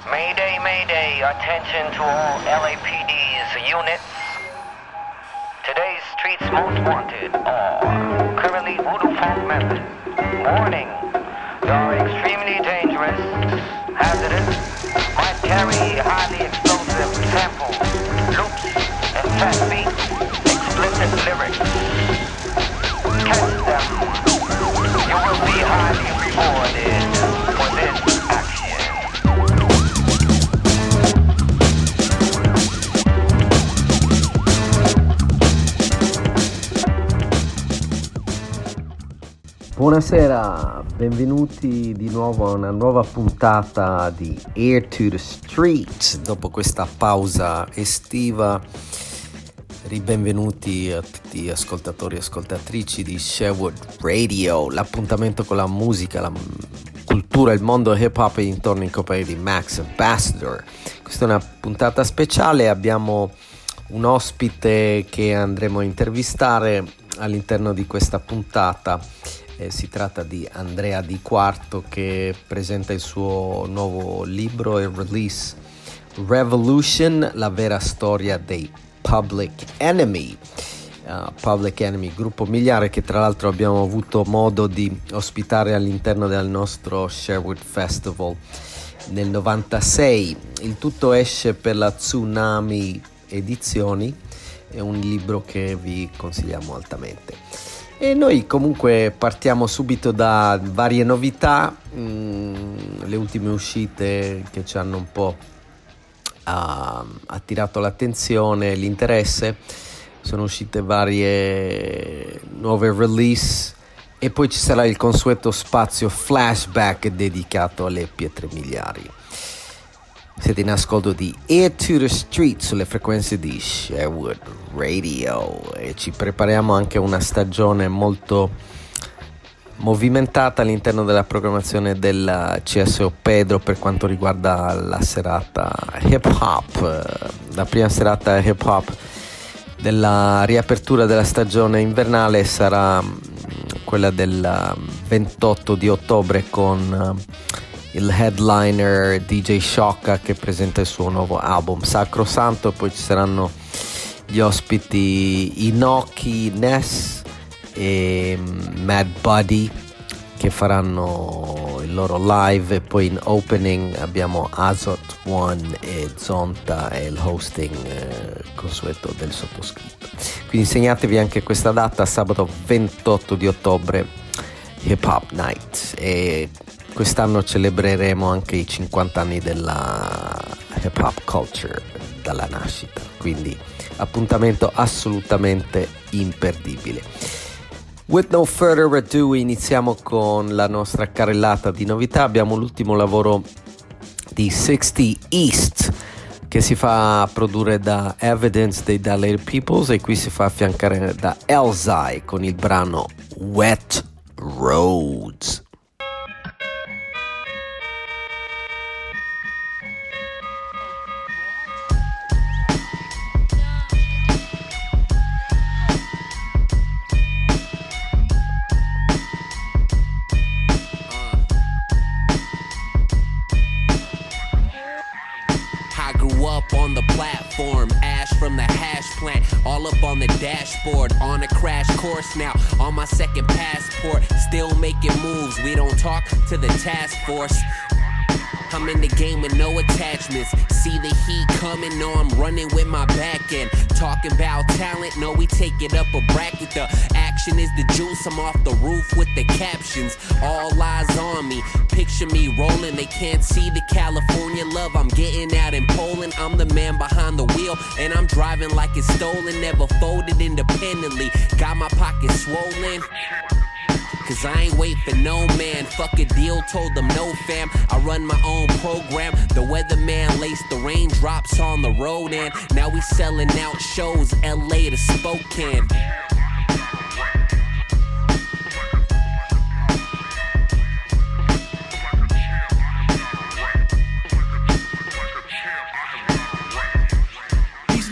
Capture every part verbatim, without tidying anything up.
Mayday, mayday, attention to all L A P D's units. Today's streets most wanted are currently voodoo funk members. Warning, they are extremely dangerous, hazardous, might carry highly explosive samples, loops, and fast beats, explicit lyrics. Catch them. You will be highly rewarded for this action. Buonasera, benvenuti di nuovo a una nuova puntata di Air to the Street. Dopo questa pausa estiva, ribenvenuti a tutti gli ascoltatori e ascoltatrici di Sherwood Radio, l'appuntamento con la musica, la cultura, il mondo hip hop e intorno in compagnia di Max Ambassador. Questa è una puntata speciale, abbiamo un ospite che andremo a intervistare all'interno di questa puntata. Eh, si tratta di Andrea Di Quarto, che presenta il suo nuovo libro e release Revolution, la vera storia dei Public Enemy. Uh, Public Enemy, gruppo miliare che tra l'altro abbiamo avuto modo di ospitare all'interno del nostro Sherwood Festival nel novantasei. Il tutto esce per la Tsunami Edizioni, è un libro che vi consigliamo altamente. E noi comunque partiamo subito da varie novità, mm, le ultime uscite che ci hanno un po' uh, attirato l'attenzione, l'interesse. Sono uscite varie nuove release e poi ci sarà il consueto spazio flashback dedicato alle pietre miliari. Siete in ascolto di Air to the Street sulle frequenze di Sherwood Radio e ci prepariamo anche a una stagione molto movimentata all'interno della programmazione del C S O Pedro per quanto riguarda la serata hip hop, la prima serata hip hop della riapertura della stagione invernale sarà quella del ventotto di ottobre con il headliner D J Shocka che presenta il suo nuovo album Sacro Santo, e poi ci saranno gli ospiti Inoki, Ness e Mad Buddy che faranno il loro live, e poi in opening abbiamo Azot One e Zonta e il hosting eh, consueto del sottoscritto. Quindi segnatevi anche questa data, sabato ventotto di ottobre, Hip Hop Night, e quest'anno celebreremo anche i cinquanta anni della hip hop culture dalla nascita, quindi appuntamento assolutamente imperdibile. With no further ado, iniziamo con la nostra carrellata di novità. Abbiamo l'ultimo lavoro di sessanta East che si fa produrre da Evidence dei Dilated Peoples e qui si fa affiancare da Elzai con il brano Wet Roads. On the platform, ash from the hash plant, all up on the dashboard, on a crash course now, on my second passport, still making moves, we don't talk to the task force. I'm in the game with no attachments. See the heat coming, know I'm running with my back end. Talking about talent, no, we take it up a bracket. The action is the juice, I'm off the roof with the captions. All eyes on me, picture me rolling. They can't see the California love I'm getting out in Poland. I'm the man behind the wheel, and I'm driving like it's stolen. Never folded independently, got my pockets swollen. Cause I ain't wait for no man. Fuck a deal, told them no fam. I run my own program. The weatherman laced the raindrops on the road, and now we selling out shows L A to Spokane.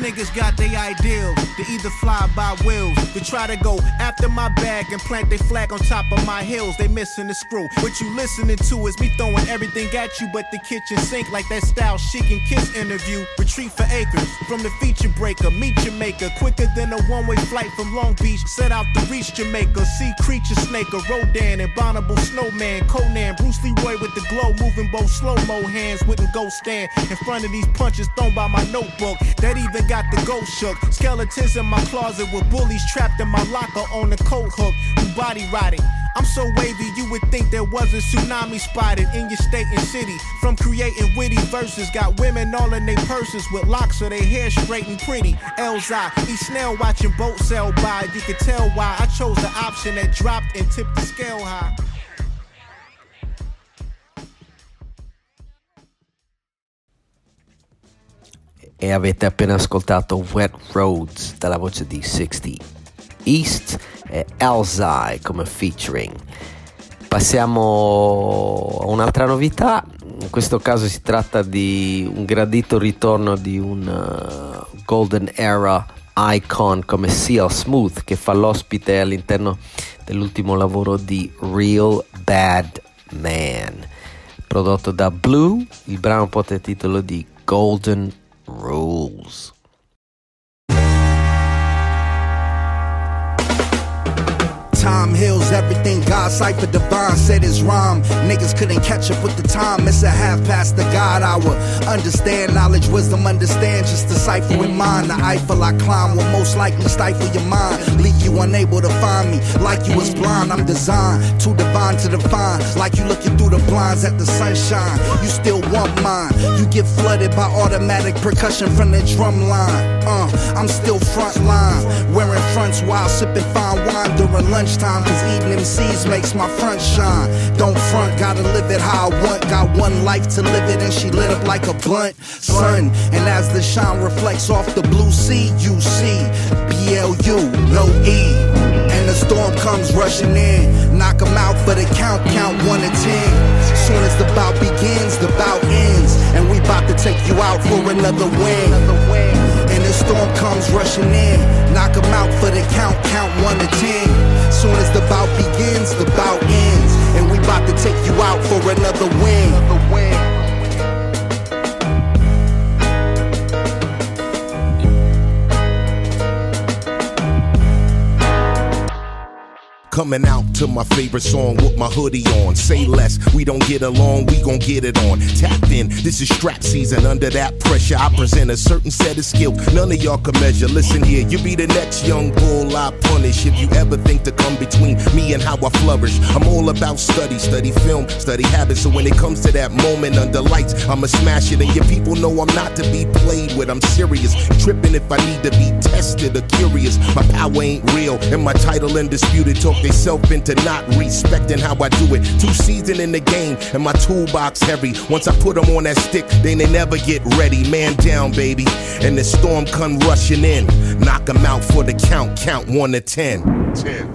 niggas got their ideals. They either fly by wheels, they try to go after my bag and plant their flag on top of my hills. They missing the screw. What you listening to is me throwing everything at you but the kitchen sink, like that Style Chic and Kiss interview. Retreat for acres from the feature breaker. Meet Jamaica quicker than a one-way flight from Long Beach. Set out to reach Jamaica. See Creature Snaker, Rodan, Abominable Snowman, Conan, Bruce Leroy with the glow, moving both slow-mo hands. Wouldn't go stand in front of these punches thrown by my notebook. That even got the ghost shook. Skeletons in my closet with bullies trapped in my locker on the coat hook. Who body rotting? I'm so wavy you would think there was a tsunami spotted in your state and city. From creating witty verses, got women all in their purses with locks of their hair straight and pretty. Elzai, eat snail watching boat sail by. You can tell why I chose the option that dropped and tipped the scale high. E avete appena ascoltato Wet Roads dalla voce di sessanta East e Elzai come featuring. Passiamo a un'altra novità. In questo caso si tratta di un gradito ritorno di un uh, Golden Era icon come C L Smooth, che fa l'ospite all'interno dell'ultimo lavoro di Real Bad Man, prodotto da Blue. Il brano porta il titolo di Golden Rules. Time heals everything, God cipher divine said his rhyme. Niggas couldn't catch up with the time, it's a half past the God hour. Understand knowledge, wisdom, understand, just decipher in mind. The Eiffel I climb will most likely stifle your mind, leave you unable to find me, like you was blind. I'm designed, too divine to define, like you looking through the blinds at the sunshine. You still want mine, you get flooded by automatic percussion from the drum line. Uh, I'm still front line, wearing fronts while sipping fine wine during lunchtime. Cause eating M Cs makes my front shine. Don't front, gotta live it how I want. Got one life to live it and she lit up like a blunt. Sun, and as the shine reflects off the blue sea, you see B L U, no E. And the storm comes rushing in, knock 'em out for the count, count one to ten. Soon as the bout begins, the bout ends, and we bout to take you out for another win. And the storm comes rushing in, knock 'em out for the count, count one to ten. Soon as the bout begins, the bout ends, and we bout to take you out for another win. Coming out to my favorite song with my hoodie on. Say less, we don't get along, we gon' get it on. Tapped in, this is strap season. Under that pressure, I present a certain set of skills none of y'all can measure. Listen here, you be the next young bull I punish. If you ever think to come between me and how I flourish, I'm all about study, study film, study habits. So when it comes to that moment under lights, I'ma smash it. And your people know I'm not to be played with, I'm serious. Tripping if I need to be tested or curious. My power ain't real, and my title undisputed. Talk they self into not respecting how I do it. Too seasoned in the game and my toolbox heavy. Once I put them on that stick, then they never get ready. Man down, baby, and the storm come rushing in. Knock 'em out for the count, count one to ten. ten.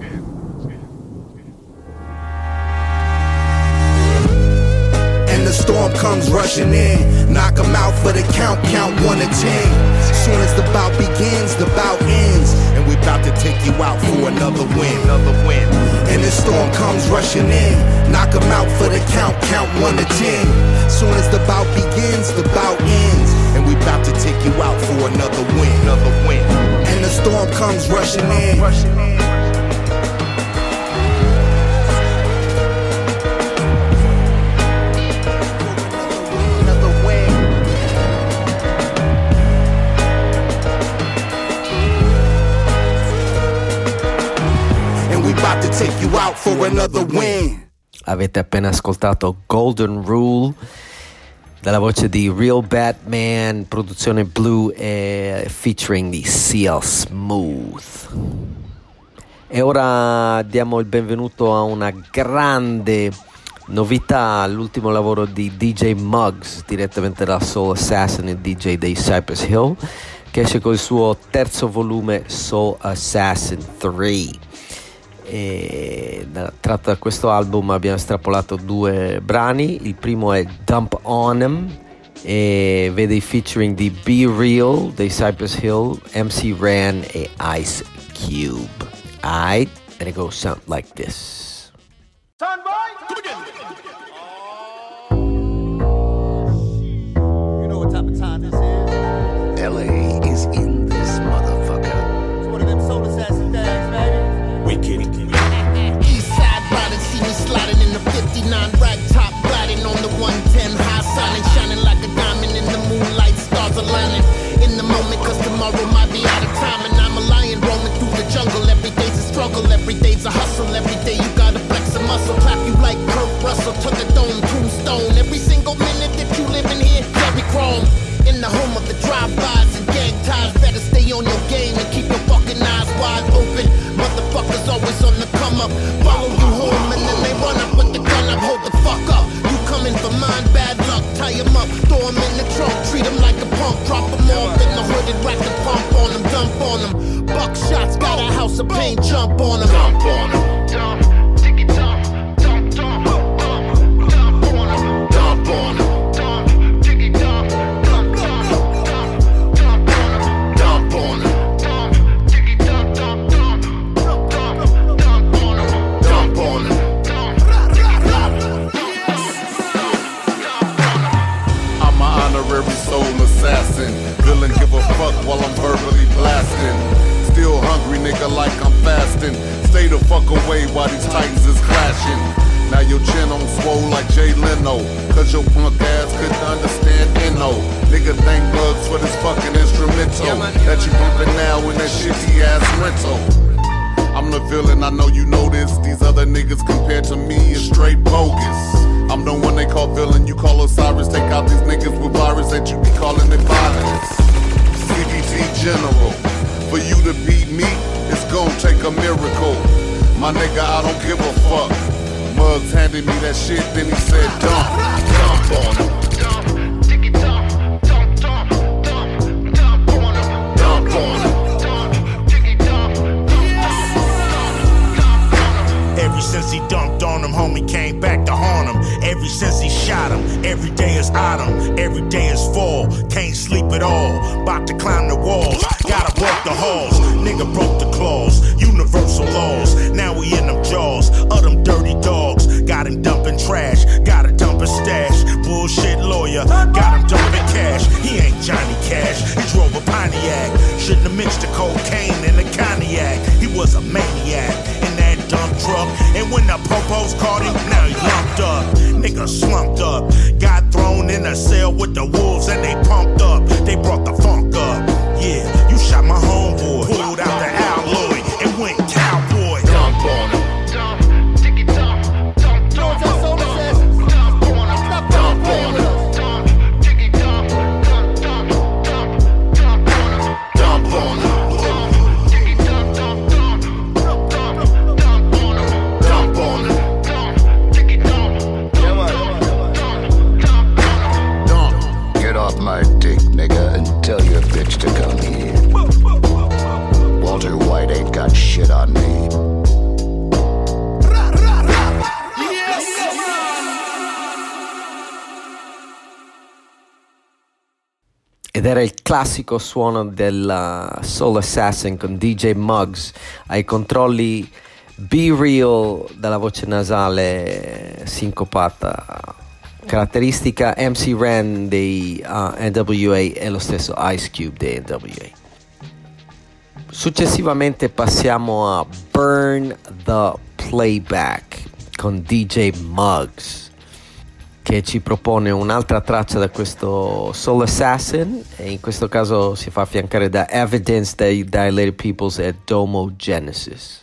And the storm comes rushing in, knock 'em out for the count, count one to ten. Soon as the bout begins, the bout ends, and we about to take you out for another win, another win. And the storm comes rushing in, knock 'em out for the count, count one to ten. Soon as the bout begins, the bout ends, and we about to take you out for another win, another win. And the storm comes rushing in, rushing in. To take you out for another win. Avete appena ascoltato Golden Rule dalla voce di Real Bad Man, produzione Blue e featuring di C L Smooth. E ora diamo il benvenuto a una grande novità, l'ultimo lavoro di D J Muggs, direttamente da Soul Assassin e D J dei Cypress Hill, che esce col suo terzo volume Soul Assassin tre. E tratto da questo album abbiamo estrapolato due brani. Il primo è Dump On 'Em e vede i featuring di Be Real dei Cypress Hill, M C Ren e Ice Cube. Alright, and it goes something like this. Son boy, come again. You know what type of time this is? L A is in this motherfucker. It's one of them soul assassin things, baby. Wicked. East side riding, see me sliding in the fifty-nine rack top, riding on the one ten high signing, shining like a diamond in the moonlight, stars aligning in the moment, cause tomorrow might be out of time, and I'm a lion roaming through the jungle. Every day's a struggle, every day's a hustle, every day you gotta flex a muscle, clap you like Kurt Russell, took a dome, tombstone, every single minute that you live in here, Jerry Chrome, in the home of the drive-bys and gang ties, better stay on your game and keep your fucking eyes wide open, motherfuckers always on the come up, follow you home and then they run up with the gun up, hold the fuck up, you coming for mine, bad luck, tie him up, throw him in the trunk, treat him like a punk, drop him off in the hood and rack the pump on him, dump on him, buck shots, got a house of pain, jump on him, dump on him, dump, tick it dump, dump, dump, dump, dump on him, dump on him, dump, tick it dump, dump, dump, dump, dump on him, dump on him, dump, tick it dump, dump, dump, dump, dump, dump on him, dump on him. I'm an honorary soul assassin. Villain give a fuck while I'm verbally blasting. Still hungry, nigga, like I'm fasting. Stay the fuck away while these titans is clashing. Now your chin on swole like Jay Leno, cause your punk ass couldn't understand N-O. Nigga thank bugs for this fucking instrumental yeah, man, yeah, that you bumping now in that shitty ass rental. I'm the villain, I know you know this. These other niggas compared to me is straight bogus. I'm the one they call villain, you call Osiris. Take out these niggas with virus that you be calling it violence. C B T General, for you to beat me, it's gon' take a miracle. My nigga, I don't give a fuck. Muggs handed me that shit, then he said dump, dump on him. Dump, tick it dump, dump, dump, dump, dump on him. Dump on him, dump, tick it dump, dump, dump, dump on him. Ever since he dumped on him, homie came back to haunt him. Ever since he shot him, every day is autumn, every day is fall. Can't sleep at all, about to climb the walls. Gotta walk the halls, nigga broke the claws. Universal laws, now we in them jaws of them dirty dogs. Got him dumping trash, got him dumping stash. Bullshit lawyer, got him dumping cash. He ain't Johnny Cash, he drove a Pontiac. Shouldn't have mixed the cocaine and the cognac. He was a maniac in that dump truck. And when the popos caught him, now he lumped up. Nigga slumped up, got thrown in a cell with the wolves and they pumped up. They brought the funk up. Yeah, you shot my homeboy, pulled out the alloy and went cowboy. Dump on him, dump, tick it dump, dump, dump, dump on him, dump on him, dump on him, dump, tick it dump, dump, dump, dump, dump on him, dump on him, dump, tick it dump, dump, dump, dump, dump, dump on him, dump on him, dump, tick it dump, dump, dump, dump on him. Get off my dick, nigga, and tell your bitch to come here. Walter White ain't got shit on me. Ed era il classico suono del Soul Assassin con D J Muggs ai controlli, Be Real dalla voce nasale sincopata, caratteristica M C Ren dei uh, N W A e lo stesso Ice Cube dei N W A. Successivamente passiamo a Burn the Playback con D J Muggs, che ci propone un'altra traccia da questo Soul Assassin, e in questo caso si fa affiancare da Evidence dai Dilated Peoples e Domo Genesis.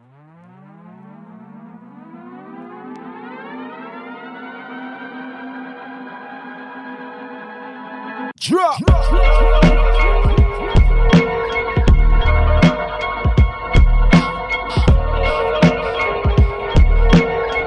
Drop.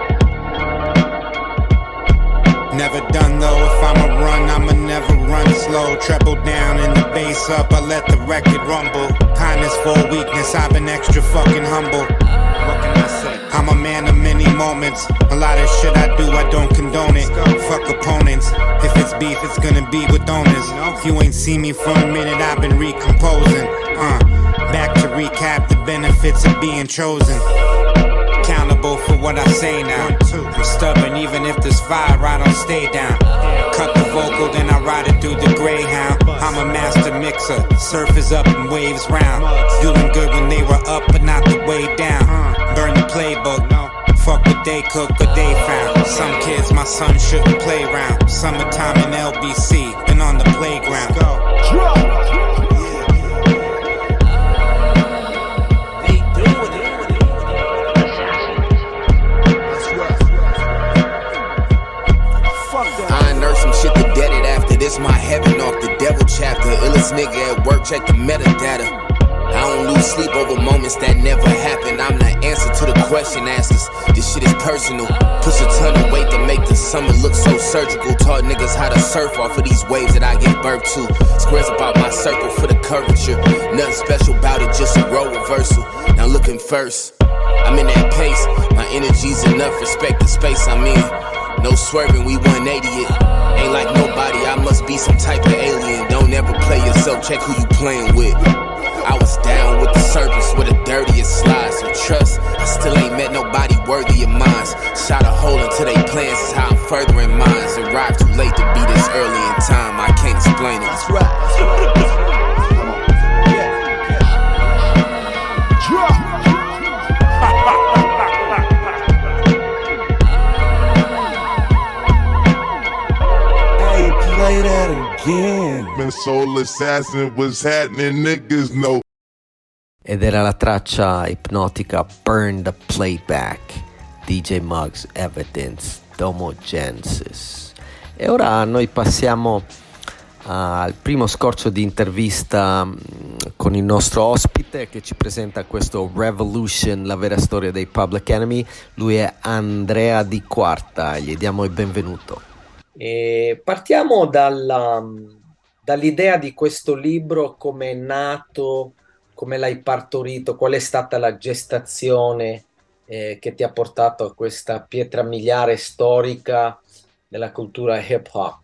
Never done though, if I'ma run, I'ma never run slow. slow, treble down and the bass up. I let the record rumble. Kindness for weakness, I've been extra fucking humble. What can I say? I'm a man of many moments. A lot of shit I do, I don't condone it. Fuck opponents. If it's beef, it's gonna be with owners. If you ain't seen me for a minute, I've been recomposing. Uh, back to recap the benefits of being chosen. Accountable for what I say now. I'm stubborn, even if there's fire, I don't stay down. Cut the vocal, then I ride it through the Greyhound. I'm a master mixer, surf is up and waves round. Doing good when they were up, but not the way down. Burn the playbook, fuck what they cook, what they found. Some kids my son shouldn't play around. Summertime in L B C, been on the playground. This my heaven off the devil chapter. Illest nigga at work, check the metadata. I don't lose sleep over moments that never happened. I'm the answer to the question askers. This shit is personal. Push a ton of weight to make the summer look so surgical. Taught niggas how to surf off of these waves that I give birth to. Squares about my circle for the curvature. Nothing special about it, just a role reversal. Now looking first, I'm in that pace. My energy's enough, respect the space I'm in. No swerving, we one eighty it. Ain't like nobody, I must be some type of alien. Don't ever play yourself, check who you playing with. I was down with the surface where the dirtiest slides. So trust, I still ain't met nobody worthy of mine. Shot a hole into they plans, is how I'm furthering mines. Arrived too late to be this early in time, I can't explain it. That's right. Play that again. Man, Soul Assassin, what's happening, niggas know. Ed era la traccia ipnotica Burn the Playback, D J Muggs, Evidence, Domo Genesis. E ora noi passiamo uh, al primo scorcio di intervista um, con il nostro ospite che ci presenta questo Revolution, la vera storia dei Public Enemy. Lui è Andrea Di Quarta, gli diamo il benvenuto. E partiamo dalla, dall'idea di questo libro, come è nato, come l'hai partorito, qual è stata la gestazione eh, che ti ha portato a questa pietra miliare storica della cultura hip hop.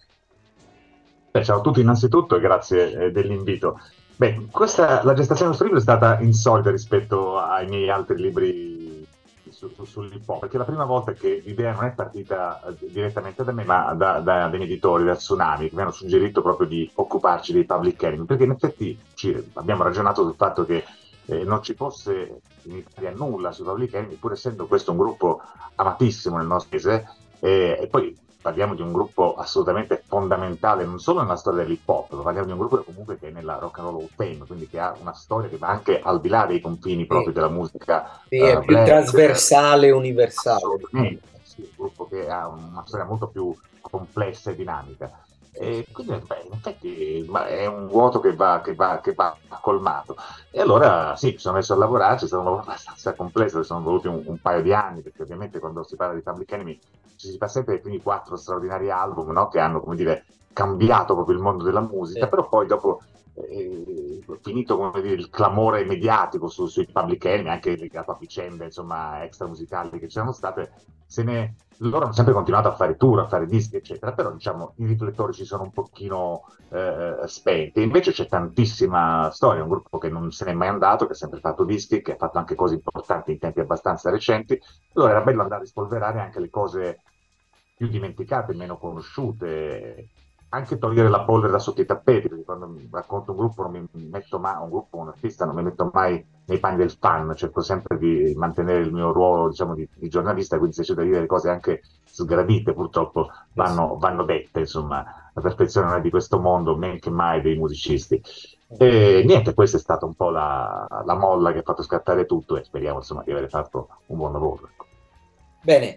Beh, ciao a tutti innanzitutto e grazie eh, dell'invito. Beh, questa, la gestazione del nostro libro è stata insolita rispetto ai miei altri libri su, su, sull'hip hop, perché la prima volta che l'idea non è partita eh, direttamente da me, ma da, da, dai miei editori, da Tsunami, che mi hanno suggerito proprio di occuparci dei Public Enemy, perché in effetti ci, abbiamo ragionato sul fatto che eh, non ci fosse in Italia nulla sui Public Enemy, pur essendo questo un gruppo amatissimo nel nostro paese, eh, e poi parliamo di un gruppo assolutamente fondamentale non solo nella storia dell'hip hop, ma parliamo di un gruppo che comunque che è nella Rock and Roll Hall of Fame, quindi che ha una storia che va anche al di là dei confini proprio della musica. Sì, è uh, più black, trasversale, universale. Assolutamente, sì, un gruppo che ha una storia molto più complessa e dinamica. E quindi beh, in effetti è un vuoto che va, che, va, che va colmato. E allora sì, mi sono messo a lavorarci, è stato un lavoro abbastanza complesso, sono voluti un, un paio di anni, perché ovviamente quando si parla di Public Enemy ci si fa sempre i primi quattro straordinari album, no? Che hanno, come dire, cambiato proprio il mondo della musica, sì. Però poi dopo eh, finito, come dire, il clamore mediatico su, sui Public Enemy, anche legato a vicende insomma extra musicali che c'erano state, se ne loro hanno sempre continuato a fare tour, a fare dischi eccetera, però diciamo i riflettori ci sono un pochino eh, spenti. Invece c'è tantissima storia, un gruppo che non se n'è mai andato, che ha sempre fatto dischi, che ha fatto anche cose importanti in tempi abbastanza recenti. Allora era bello andare a rispolverare anche le cose più dimenticate, meno conosciute, anche togliere la polvere da sotto i tappeti, perché quando racconto un gruppo non mi metto mai, un gruppo, un artista, non mi metto mai nei panni del fan, cerco sempre di mantenere il mio ruolo, diciamo, di, di giornalista, quindi se c'è da dire le cose anche sgradite, purtroppo vanno, vanno dette, insomma, la perfezione non è di questo mondo, men che mai dei musicisti. E niente, questa è stata un po' la, la molla che ha fatto scattare tutto e speriamo, insomma, di aver fatto un buon lavoro. Bene,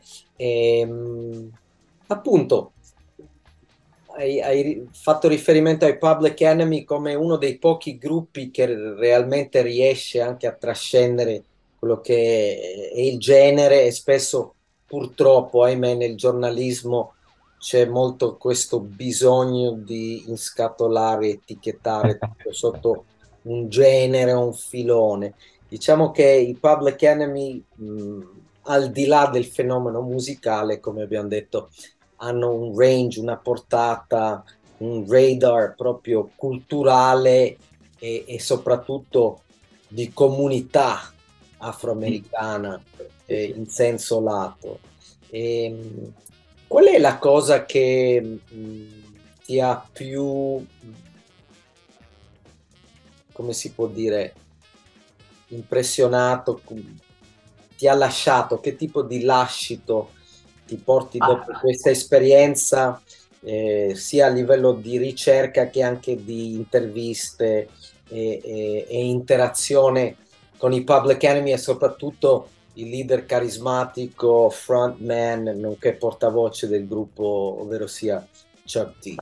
ehm, appunto, Hai, hai fatto riferimento ai Public Enemy come uno dei pochi gruppi che realmente riesce anche a trascendere quello che è il genere, e spesso purtroppo, ahimè, nel giornalismo c'è molto questo bisogno di inscatolare, etichettare tutto sotto un genere, un filone. Diciamo che i Public Enemy, mh, al di là del fenomeno musicale, come abbiamo detto, hanno un range, una portata, un radar proprio culturale e, e soprattutto di comunità afroamericana eh, in senso lato. E, qual è la cosa che mh, ti ha più, come si può dire, impressionato, ti ha lasciato? Che tipo di lascito ti porti dopo ah. questa esperienza, eh, sia a livello di ricerca che anche di interviste e, e, e interazione con i Public Enemy e soprattutto il leader carismatico, frontman, nonché portavoce del gruppo, ovvero sia Chuck D?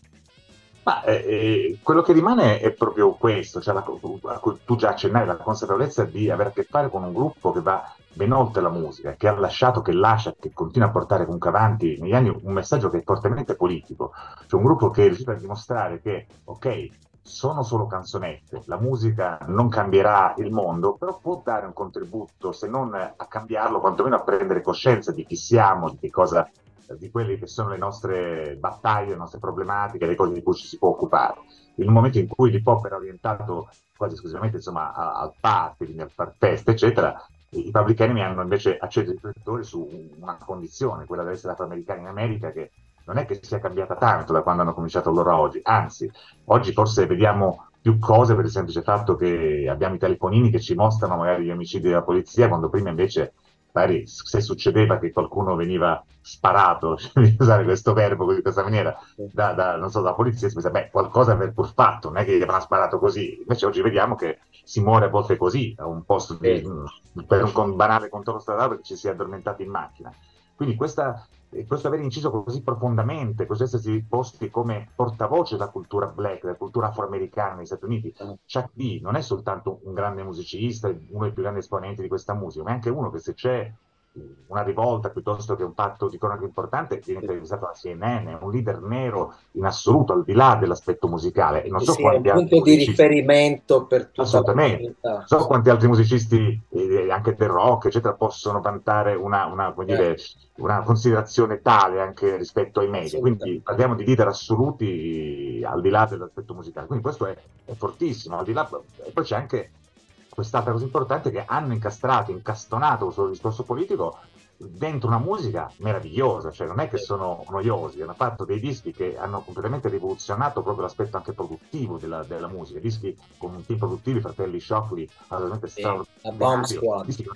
Ma eh, quello che rimane è proprio questo, cioè la, a cui tu già accennavi, la consapevolezza di avere a che fare con un gruppo che va ben oltre la musica, che ha lasciato, che lascia, che continua a portare comunque avanti negli anni un messaggio che è fortemente politico, cioè un gruppo che è riuscito a dimostrare che, ok, sono solo canzonette, la musica non cambierà il mondo, però può dare un contributo, se non a cambiarlo, quantomeno a prendere coscienza di chi siamo, di che cosa, di quelle che sono le nostre battaglie, le nostre problematiche, le cose di cui ci si può occupare. In un momento in cui l'hip hop era orientato quasi esclusivamente insomma al party, al far festa, eccetera, i Public Enemy hanno invece acceso i riflettori su una condizione, quella di essere afroamericani in America, che non è che sia cambiata tanto da quando hanno cominciato loro a oggi, anzi, oggi forse vediamo più cose per il semplice fatto che abbiamo i telefonini che ci mostrano magari gli omicidi della polizia, quando prima invece magari se succedeva che qualcuno veniva sparato, cioè, usare questo verbo di questa maniera, da, da, non so, dalla polizia, si pensa, beh, qualcosa aver pur fatto, non è che gli avevano sparato così. Invece oggi vediamo che si muore a volte così, a un posto di, per un con, banale controllo stradale perché ci si è addormentati in macchina. Quindi questa, questo aver inciso così profondamente, questo essersi posti come portavoce della cultura black, della cultura afroamericana negli Stati Uniti, Chuck D non è soltanto un grande musicista, uno dei più grandi esponenti di questa musica, ma è anche uno che se c'è una rivolta piuttosto che un fatto di cronaca importante viene intervistato da C N N, un leader nero in assoluto, al di là dell'aspetto musicale. E non so sì, quanti è un punto di riferimento per tutta assolutamente. la Non so quanti altri musicisti, eh, anche del rock, eccetera, possono vantare una, una, come eh. dire, una considerazione tale anche rispetto ai media. Quindi parliamo di leader assoluti al di là dell'aspetto musicale. Quindi questo è, è fortissimo. Al di là, e poi c'è anche quest'altra cosa importante, che hanno incastrato, incastonato questo discorso politico dentro una musica meravigliosa, cioè non è che sono noiosi, hanno fatto dei dischi che hanno completamente rivoluzionato proprio l'aspetto anche produttivo della, della musica, dischi con un team produttivi, fratelli Shockley, assolutamente straordinario. La Bomb Squad. Dischi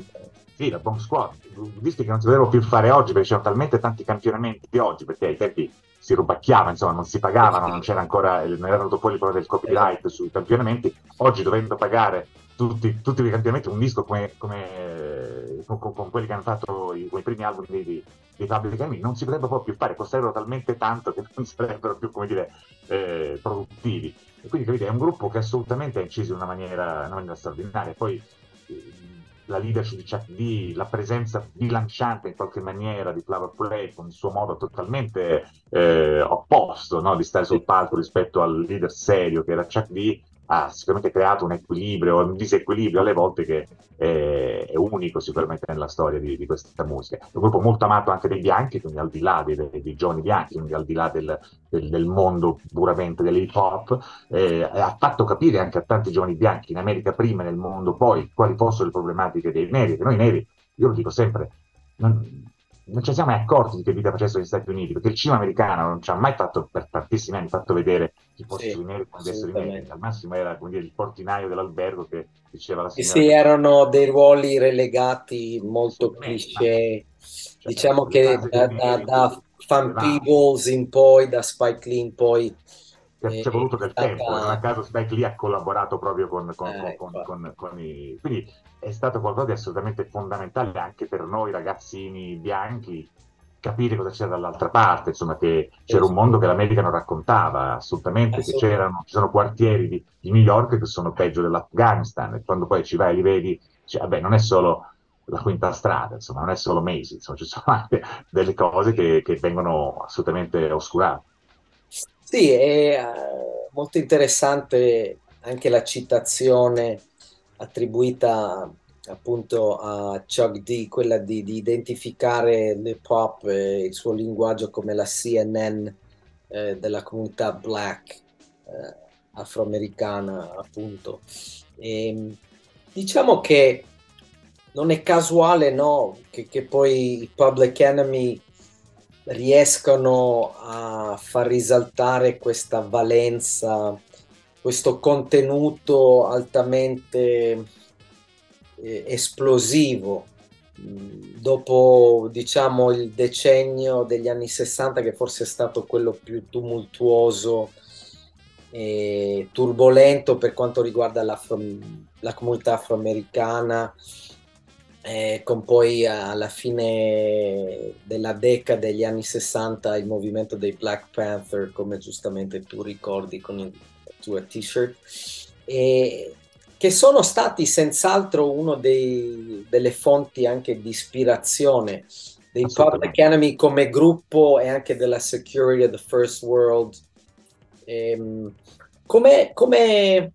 sì, la Bomb Squad, dischi che non si dovrebbero più fare oggi perché c'erano talmente tanti campionamenti di oggi, perché ai tempi si rubacchiava, insomma, non si pagavano, non c'era ancora, non era venuto fuori il problema del copyright sui campionamenti. Oggi, dovendo pagare tutti, tutti i campionamenti, un disco come, come con, con quelli che hanno fatto i, i primi album di, di, di Public Enemy non si potrebbero più fare, costerebbero talmente tanto che non sarebbero più, come dire, eh, produttivi. E quindi, capite, è un gruppo che assolutamente ha inciso in una maniera, una maniera straordinaria. Poi eh, la leadership di Chuck D, la presenza bilanciante in qualche maniera di Flower Play con il suo modo totalmente eh, opposto, no? Di stare sul palco rispetto al leader serio che era Chuck D, ha sicuramente creato un equilibrio, un disequilibrio alle volte che è, è unico sicuramente nella storia di, di questa musica. È un gruppo molto amato anche dai bianchi, quindi al di là dei, dei giovani bianchi, quindi al di là del, del, del mondo puramente dell'hip hop, eh, ha fatto capire anche a tanti giovani bianchi in America prima e nel mondo poi quali fossero le problematiche dei neri, che noi neri, io lo dico sempre, non, non ci siamo mai accorti di che vita facessero gli Stati Uniti, perché il cinema americano non ci ha mai fatto, per tantissimi anni, fatto vedere chi fossero sì, i neri quando esseri neri. Al massimo era, come dire, il portinaio dell'albergo che diceva la signora. Sì, erano dei ruoli relegati molto cliché, cioè, diciamo che da, da, da Fan Peebles in poi, da Spike Lee in poi. Ci è voluto del stata... tempo, non a caso Spike Lee ha collaborato proprio con, con, eh, con, con, con, con i... Quindi è stato qualcosa di assolutamente fondamentale anche per noi ragazzini bianchi capire cosa c'era dall'altra parte, insomma, che c'era un mondo che l'America non raccontava assolutamente, che c'erano, ci sono quartieri di, di New York che sono peggio dell'Afghanistan, e quando poi ci vai e li vedi, cioè, vabbè, non è solo la quinta strada, insomma, non è solo Macy, insomma, ci sono anche delle cose che, che vengono assolutamente oscurate. Sì, è eh, molto interessante anche la citazione attribuita appunto a Chuck D, quella di, di identificare l'hip hop e il suo linguaggio come la C N N eh, della comunità black eh, afroamericana, appunto. E, diciamo che non è casuale, no, che, che poi i Public Enemy riescano a far risaltare questa valenza, questo contenuto altamente eh, esplosivo dopo, diciamo, il decennio degli anni sessanta, che forse è stato quello più tumultuoso e turbolento per quanto riguarda la comunità afroamericana, eh, con poi alla fine della decada degli anni sessanta il movimento dei Black Panther, come giustamente tu ricordi con il tuo t-shirt, e che sono stati senz'altro uno dei, delle fonti anche di ispirazione dei Public Enemy come gruppo e anche della Security of the First World. Ehm, come, come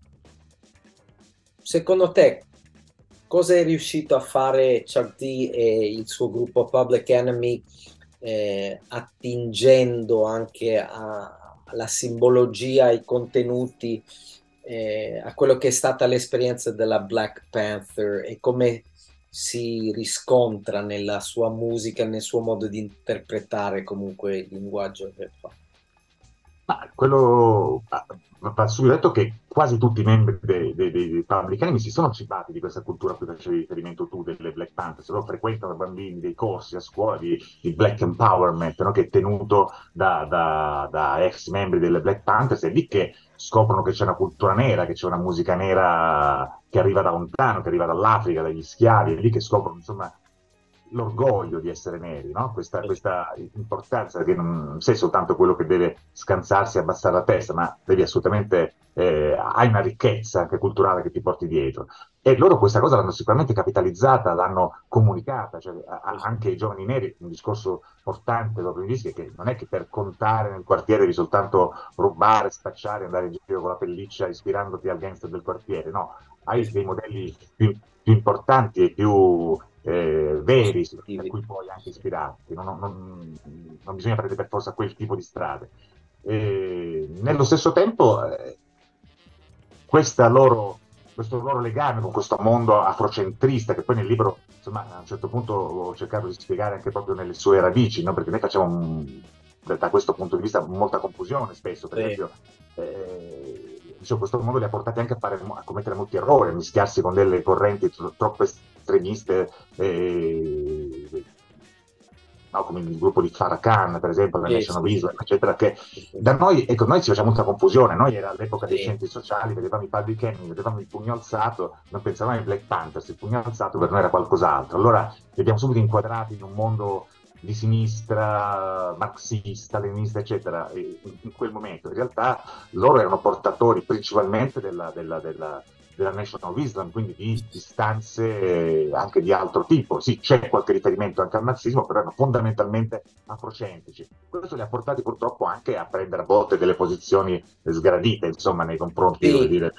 secondo te cosa è riuscito a fare Chuck D e il suo gruppo Public Enemy, eh, attingendo anche a, alla simbologia, ai contenuti, eh, a quello che è stata l'esperienza della Black Panther, e come si riscontra nella sua musica, nel suo modo di interpretare comunque il linguaggio hip hop? Ma quello va subito detto che quasi tutti i membri dei, dei, dei Public Enemy si sono cibati di questa cultura a cui facevi riferimento tu, delle Black Panther, se lo frequentano da bambini dei corsi a scuola di, di Black Empowerment, no? Che è tenuto da, da, da ex membri delle Black Panthers, è lì che scoprono che c'è una cultura nera, che c'è una musica nera che arriva da lontano, che arriva dall'Africa, dagli schiavi, è lì che scoprono, insomma, l'orgoglio di essere neri, no? Questa, questa importanza che non sei soltanto quello che deve scansarsi e abbassare la testa, ma devi assolutamente, eh, hai una ricchezza anche culturale che ti porti dietro. E loro questa cosa l'hanno sicuramente capitalizzata, l'hanno comunicata, cioè, a, anche ai giovani neri, un discorso importante proprio di dischi, che non è che per contare nel quartiere devi soltanto rubare, spacciare, andare in giro con la pelliccia ispirandoti al gangster del quartiere, no, hai dei modelli più, più importanti e più Eh, veri, a cui puoi anche ispirarti, non, non, non bisogna prendere per forza quel tipo di strade. E nello stesso tempo, eh, questa loro, questo loro legame con questo mondo afrocentrista, che poi nel libro, insomma, a un certo punto ho cercato di spiegare anche proprio nelle sue radici, no? Perché noi facciamo un, da questo punto di vista molta confusione spesso, per esempio. Eh, Diciamo, questo mondo li ha portati anche a, fare, a commettere molti errori, a mischiarsi con delle correnti tro, troppo estremiste, eh, no, come il gruppo di Farrakhan, per esempio, la Yes. Nation of Islam, eccetera, che da noi, ecco, noi ci faceva molta confusione. Noi era all'epoca dei centri sociali, vedevamo i Public Enemy, vedevamo il pugno alzato, non pensavamo ai Black Panthers, il pugno alzato per noi era qualcos'altro. Allora li abbiamo subito inquadrati in un mondo di sinistra, marxista, leninista, eccetera, in quel momento. In realtà loro erano portatori principalmente della, della, della, della Nation of Islam, quindi di istanze anche di altro tipo. Sì, c'è qualche riferimento anche al marxismo, però erano fondamentalmente afrocentrici. Questo li ha portati purtroppo anche a prendere a volte delle posizioni sgradite, insomma, nei confronti, sì. Devo dire,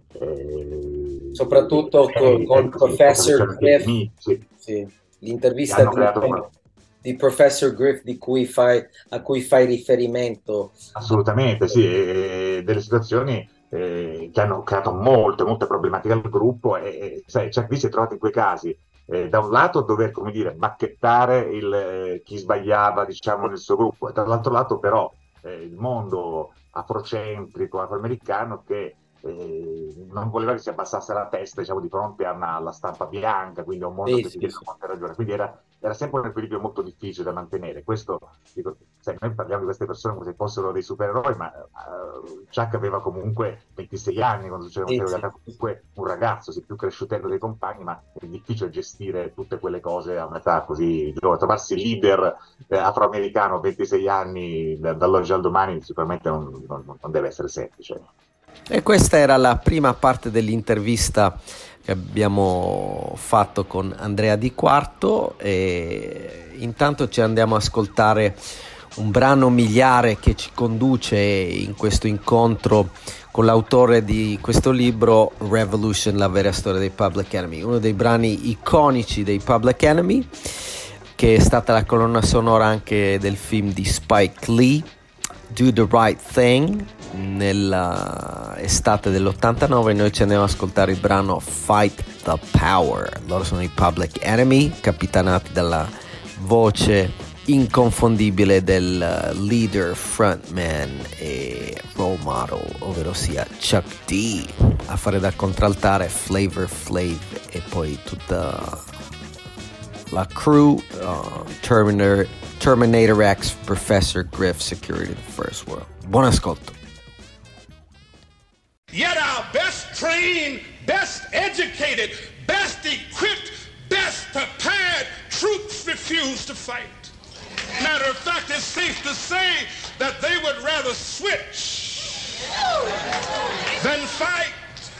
eh, soprattutto eh, con, con eh, Professor Griff, sì. sì. L'intervista di, creato... di Professor Griff di cui fai, a cui fai riferimento. Assolutamente, sì, e delle situazioni eh, che hanno creato molte, molte problematiche al gruppo, e, e sai, Chuck D si è trovato in quei casi, eh, da un lato dover, come dire, bacchettare il, eh, chi sbagliava, diciamo, nel suo gruppo, e dall'altro lato però eh, il mondo afrocentrico, afroamericano, che eh, non voleva che si abbassasse la testa, diciamo, di fronte a una, alla stampa bianca, quindi a un mondo Sì, che sì, ti chiede sì. molte ragioni, quindi era, era sempre un equilibrio molto difficile da mantenere. Questo, dico, sai, noi parliamo di queste persone come se fossero dei supereroi, ma uh, Chuck aveva comunque ventisei anni quando succedeva, Sì, sì, sì. comunque un ragazzo, sì, più cresciutello dei compagni, ma è difficile gestire tutte quelle cose a un'età così giovane. Trovarsi leader eh, afroamericano a ventisei anni da, dall'oggi al domani sicuramente non, non, non deve essere semplice. E questa era la prima parte dell'intervista che abbiamo fatto con Andrea Di Quarto, e intanto ci andiamo a ascoltare un brano miliare che ci conduce in questo incontro con l'autore di questo libro, Revolution, la vera storia dei Public Enemy, uno dei brani iconici dei Public Enemy, che è stata la colonna sonora anche del film di Spike Lee, Do the Right Thing, nell'estate dell'ottantanove. Noi ci andiamo ad ascoltare il brano Fight the Power. Loro sono i Public Enemy, capitanati dalla voce inconfondibile del leader, frontman e role model, ovvero sia Chuck D, a fare da contraltare Flavor Flav e poi tutta la crew, uh, Terminator, Terminator X, Professor Griff, Security of the First World. Buon ascolto. Yet our best trained, best educated, best equipped, best prepared troops refuse to fight. Matter of fact, it's safe to say that they would rather switch than fight.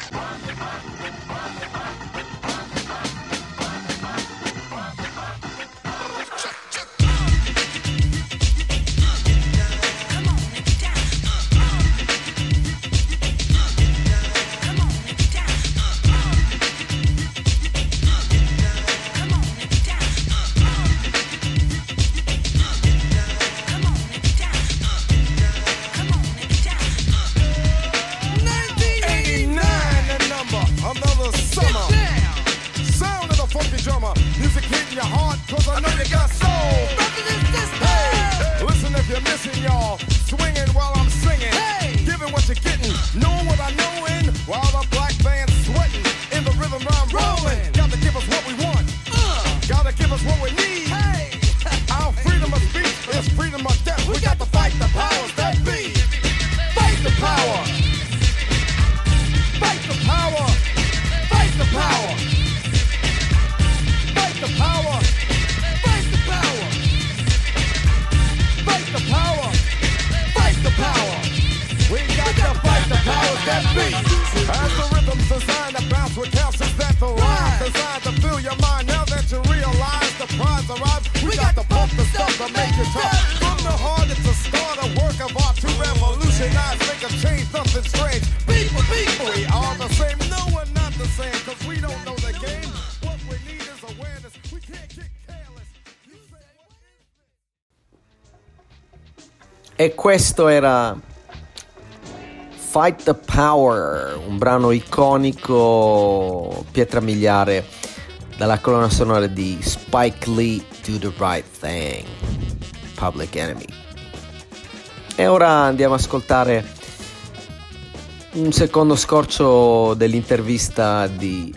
Cause I know you got soul. Hey, listen if you're missing, y'all. Swinging while I'm singing. Hey, giving what you're getting. Knowing what I know in. While the black band's sweating. In the rhythm I'm rolling. Gotta give us what we want. Uh, Gotta give us what we need. Hey, our freedom of speech is freedom of death. We got to fight the powers that be. Fight the power. Fight the power. Fight the power. Fight the power. Fight the power. Fight the power. Fight the power. We got to fight the powers that be. As the rhythm's designed to bounce with calcium that the rhyme designed to fill your mind. Now that you realize the prize arrives, we got to pump the stuff to make it tough. From the heart, it's a start, a work of art to revolutionize, make a change, something strange. People, people, we are the same. No, we're not the same, cause we don't know the game. What we need is awareness. We can't get careless. E questo era Fight the Power, un brano iconico, pietra miliare, dalla colonna sonora di Spike Lee, Do the Right Thing, Public Enemy. E ora andiamo ad ascoltare un secondo scorcio dell'intervista di,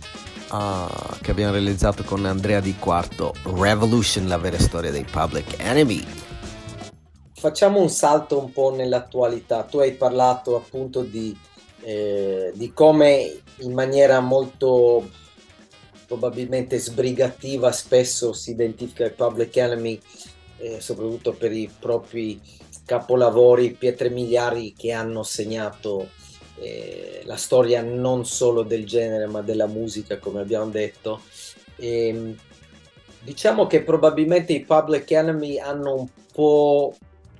uh, che abbiamo realizzato con Andrea Di Quarto, Revolution, la vera storia dei Public Enemy. Facciamo un salto un po' nell'attualità. Tu hai parlato appunto di, eh, di come in maniera molto probabilmente sbrigativa spesso si identifica il Public Enemy, eh, soprattutto per i propri capolavori, pietre miliari che hanno segnato eh, la storia non solo del genere ma della musica, come abbiamo detto. E, diciamo che probabilmente i Public Enemy hanno un po'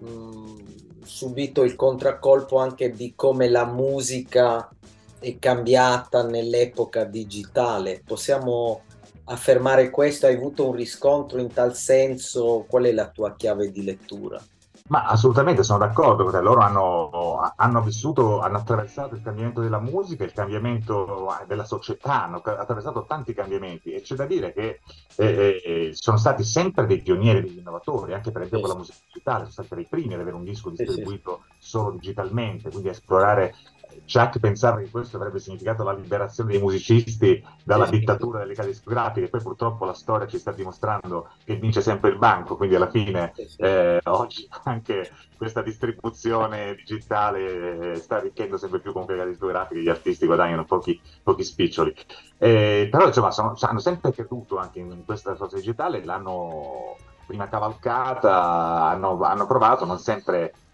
subito il contraccolpo anche di come la musica è cambiata nell'epoca digitale. Possiamo affermare questo? Hai avuto un riscontro in tal senso? Qual è la tua chiave di lettura? Ma assolutamente sono d'accordo, perché loro hanno, hanno vissuto, hanno attraversato il cambiamento della musica, il cambiamento della società, hanno attraversato tanti cambiamenti, e c'è da dire che eh, eh, sono stati sempre dei pionieri, degli innovatori, anche per esempio con la musica digitale, sono stati dei primi ad avere un disco distribuito solo digitalmente, quindi a esplorare. Chuck pensava che questo avrebbe significato la liberazione dei musicisti dalla dittatura delle case discografiche, poi purtroppo la storia ci sta dimostrando che vince sempre il banco, quindi alla fine eh, oggi anche questa distribuzione digitale sta arricchendo sempre più con le case discografiche, gli artisti guadagnano pochi, pochi spiccioli, eh, però insomma sono, hanno sempre creduto anche in questa cosa digitale, l'hanno prima cavalcata, hanno, hanno provato, non sempre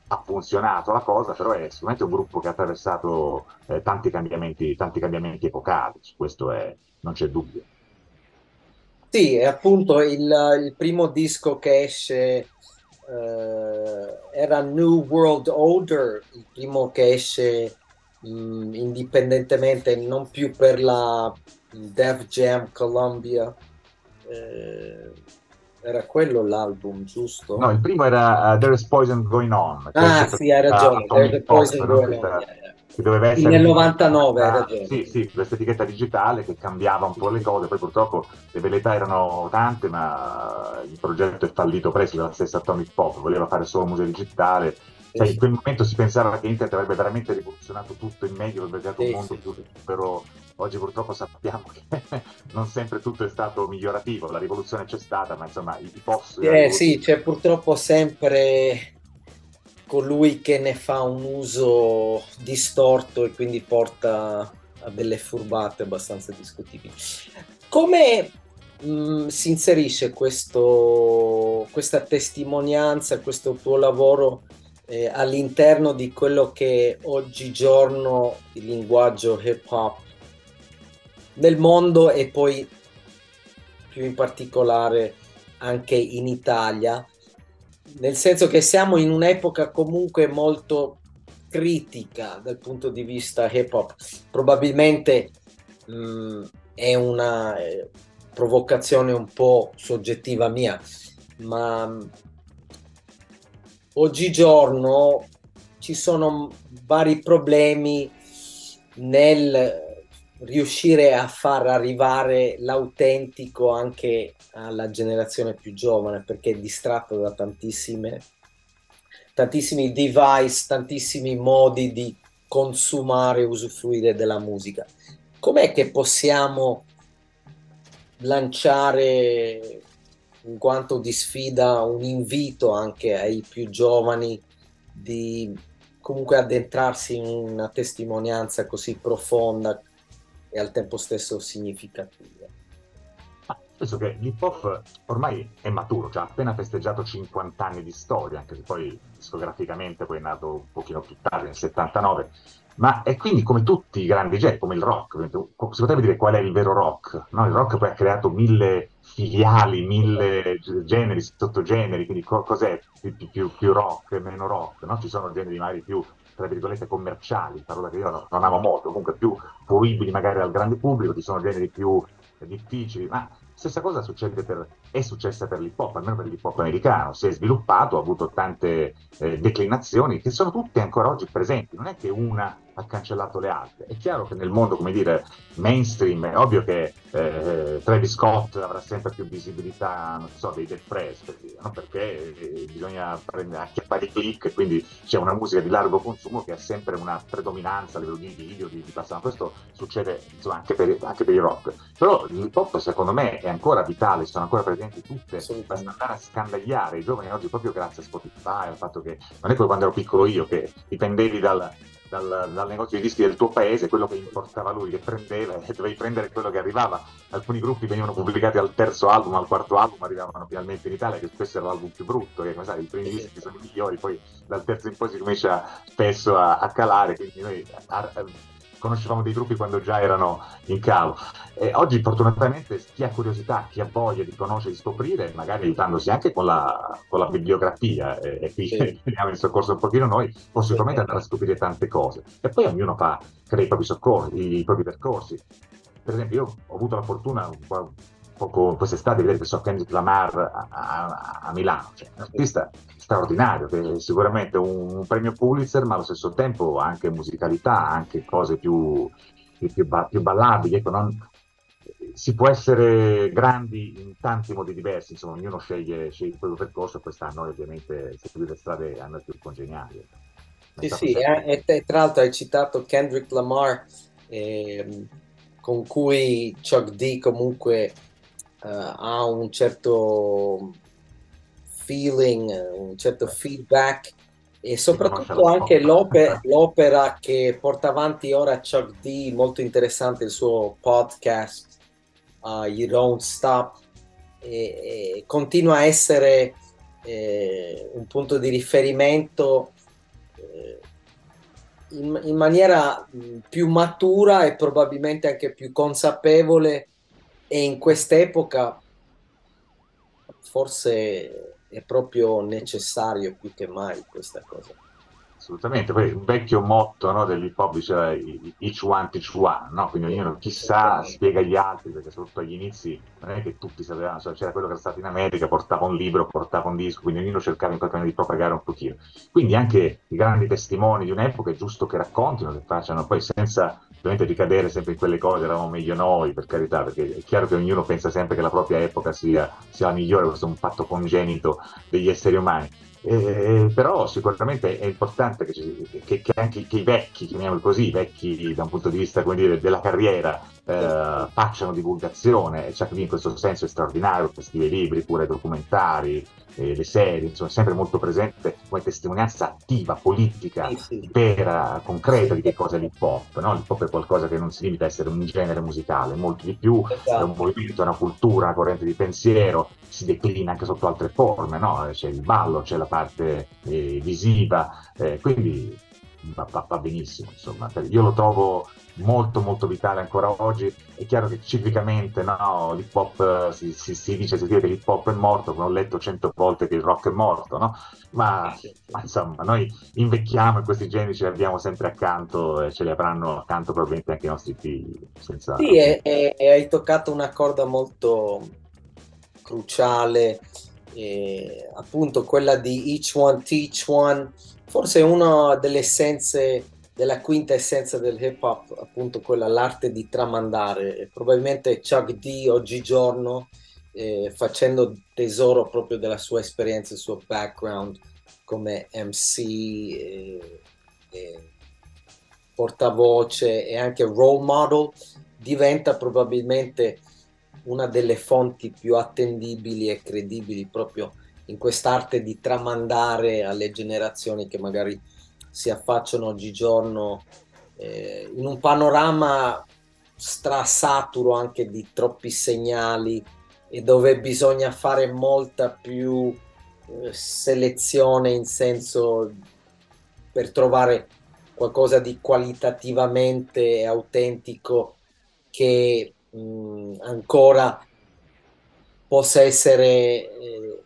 ha funzionato la cosa, però è sicuramente un gruppo che ha attraversato eh, tanti cambiamenti, tanti cambiamenti epocali, su questo è, non c'è dubbio. Sì, è appunto il, il primo disco che esce eh, era New World Order, il primo che esce mh, indipendentemente, non più per la Def Jam Columbia. Eh, era quello l'album, giusto? No, il primo era uh, There is Poison Going On. Ah, sì, hai ragione. Atomic There's a Pop, Poison no? Going Questa, On. Yeah, yeah. Che doveva essere Nel novantanove, hai ragione. Sì, sì, questa etichetta digitale che cambiava un po' le cose, poi purtroppo le velleità erano tante, ma il progetto è fallito presto dalla stessa Atomic Pop, voleva fare solo musica digitale. Cioè, in quel momento si pensava che internet avrebbe veramente rivoluzionato tutto in meglio, avrebbe creato un mondo più libero. Oggi purtroppo sappiamo che non sempre tutto è stato migliorativo, la rivoluzione c'è stata, ma insomma i, i post... Eh sì, c'è purtroppo sempre colui che ne fa un uso distorto e quindi porta a delle furbate abbastanza discutibili. Come mh, si inserisce questo, questa testimonianza, questo tuo lavoro eh, all'interno di quello che oggigiorno il linguaggio hip hop nel mondo e poi più in particolare anche in Italia, nel senso che siamo in un'epoca comunque molto critica dal punto di vista hip hop. Probabilmente mh, è una eh, provocazione un po' soggettiva mia, ma mh, oggigiorno ci sono vari problemi nel riuscire a far arrivare l'autentico anche alla generazione più giovane, perché è distratto da tantissime tantissimi device, tantissimi modi di consumare e usufruire della musica. Com'è che possiamo lanciare, in quanto di sfida, un invito anche ai più giovani di comunque addentrarsi in una testimonianza così profonda e al tempo stesso significativa? Penso che l'hip hop ormai è maturo, cioè ha appena festeggiato cinquanta anni di storia, anche se poi discograficamente poi è nato un pochino più tardi, nel settantanove, ma è quindi come tutti i grandi generi, come il rock, si potrebbe dire qual è il vero rock, no? Il rock poi ha creato mille filiali, mille generi, sottogeneri, quindi co- cos'è più, più, più rock e meno rock, no? Ci sono generi magari più, tra virgolette, commerciali, parola che io non amo molto, comunque più fruibili magari al grande pubblico, ci sono generi più difficili, ma stessa cosa succede per, è successa per l'hip hop, almeno per l'hip hop americano, si è sviluppato, ha avuto tante eh, declinazioni che sono tutte ancora oggi presenti, non è che una ha cancellato le altre. È chiaro che nel mondo, come dire, mainstream, è ovvio che eh, Travis Scott avrà sempre più visibilità, non so, dei Death Press, per dire, no? Perché eh, bisogna prendere, acchiappare i click e quindi c'è una musica di largo consumo che ha sempre una predominanza a livello di video, di, di passato. Questo succede insomma, anche, per, anche per il rock. Però l'hip hop secondo me è ancora vitale, sono ancora presenti tutte, basta andare a scandagliare i giovani oggi proprio grazie a Spotify, al fatto che non è come quando ero piccolo io che dipendevi dal Dal, dal negozio di dischi del tuo paese, quello che importava lui, che prendeva e dovevi prendere quello che arrivava. Alcuni gruppi venivano pubblicati al terzo album, al quarto album arrivavano finalmente in Italia, che questo era l'album più brutto, che come sai i primi dischi sono i migliori, poi dal terzo in poi si comincia spesso a, a calare, quindi noi a, a, conoscevamo dei gruppi quando già erano in calo. E oggi fortunatamente chi ha curiosità, chi ha voglia di conoscere, di scoprire, magari aiutandosi anche con la, con la bibliografia, e, e qui veniamo in soccorso un pochino noi, può sicuramente andare a scoprire tante cose. E poi ognuno fa, crea i propri soccorsi, i, i propri percorsi. Per esempio io ho avuto la fortuna un po' poco quest'estate di vedere che so Kendrick Lamar a, a, a Milano, cioè un artista straordinario, che è sicuramente un, un premio Pulitzer, ma allo stesso tempo anche musicalità, anche cose più, più, più, più ballabili, ecco, non, si può essere grandi in tanti modi diversi, insomma ognuno sceglie, sceglie il proprio percorso, e quest'anno ovviamente seguire le strade a noi più congeniali. Sì, sì, e, e tra l'altro hai citato Kendrick Lamar, eh, con cui Chuck D comunque uh, ha un certo feeling, un certo feedback, e soprattutto anche l'opera, l'opera che porta avanti ora Chuck D, molto interessante, il suo podcast uh, You Don't Stop, e, e continua a essere eh, un punto di riferimento in, in maniera mh, più matura e probabilmente anche più consapevole, e in quest'epoca forse è proprio necessario più che mai questa cosa. Assolutamente, poi un vecchio motto, no, dell'hip hop diceva each one teach one, no? Quindi ognuno chissà spiega agli altri, perché soprattutto agli inizi non è che tutti sapevano, cioè c'era quello che era stato in America, portava un libro, portava un disco, quindi ognuno cercava in qualche modo di propagare un pochino. Quindi anche i grandi testimoni di un'epoca è giusto che raccontino, che facciano, poi senza ovviamente ricadere sempre in quelle cose, eravamo meglio noi, per carità, perché è chiaro che ognuno pensa sempre che la propria epoca sia, sia la migliore, questo è un fatto congenito degli esseri umani. Eh, però sicuramente è importante che, ci, che, che anche che i vecchi, chiamiamoli così, i vecchi da un punto di vista, come dire, della carriera, eh, facciano divulgazione, e Chuck D in questo senso è straordinario, perché scrive libri, pure documentari, eh, le serie, insomma è sempre molto presente come testimonianza attiva, politica, sì, sì. vera, concreta di che cosa è l'hip hop, no? L'hip hop è qualcosa che non si limita a essere un genere musicale, molto di più, esatto. È un movimento, è una cultura, una corrente di pensiero, si declina anche sotto altre forme, no? C'è il ballo, c'è la parte eh, visiva, eh, quindi va, va, va benissimo, insomma. Io lo trovo molto molto vitale ancora oggi. È chiaro che ciclicamente, no, l'hip hop si, si, si dice, si dice che l'hip hop è morto, come ho letto cento volte che il rock è morto, no? Ma, ma insomma, noi invecchiamo e questi generi ce li abbiamo sempre accanto e ce li avranno accanto probabilmente anche i nostri figli. Senza... Sì, e, e, e hai toccato una corda molto cruciale, eh, appunto quella di each one teach one, forse una delle essenze, della quinta essenza del hip hop, appunto quella, l'arte di tramandare, e probabilmente Chuck D oggigiorno, eh, facendo tesoro proprio della sua esperienza, il suo background come M C, eh, eh, portavoce e anche role model, diventa probabilmente una delle fonti più attendibili e credibili proprio in quest'arte di tramandare alle generazioni che magari si affacciano oggigiorno, eh, in un panorama strasaturo anche di troppi segnali, e dove bisogna fare molta più eh, selezione, in senso, per trovare qualcosa di qualitativamente autentico che mh, ancora possa essere eh,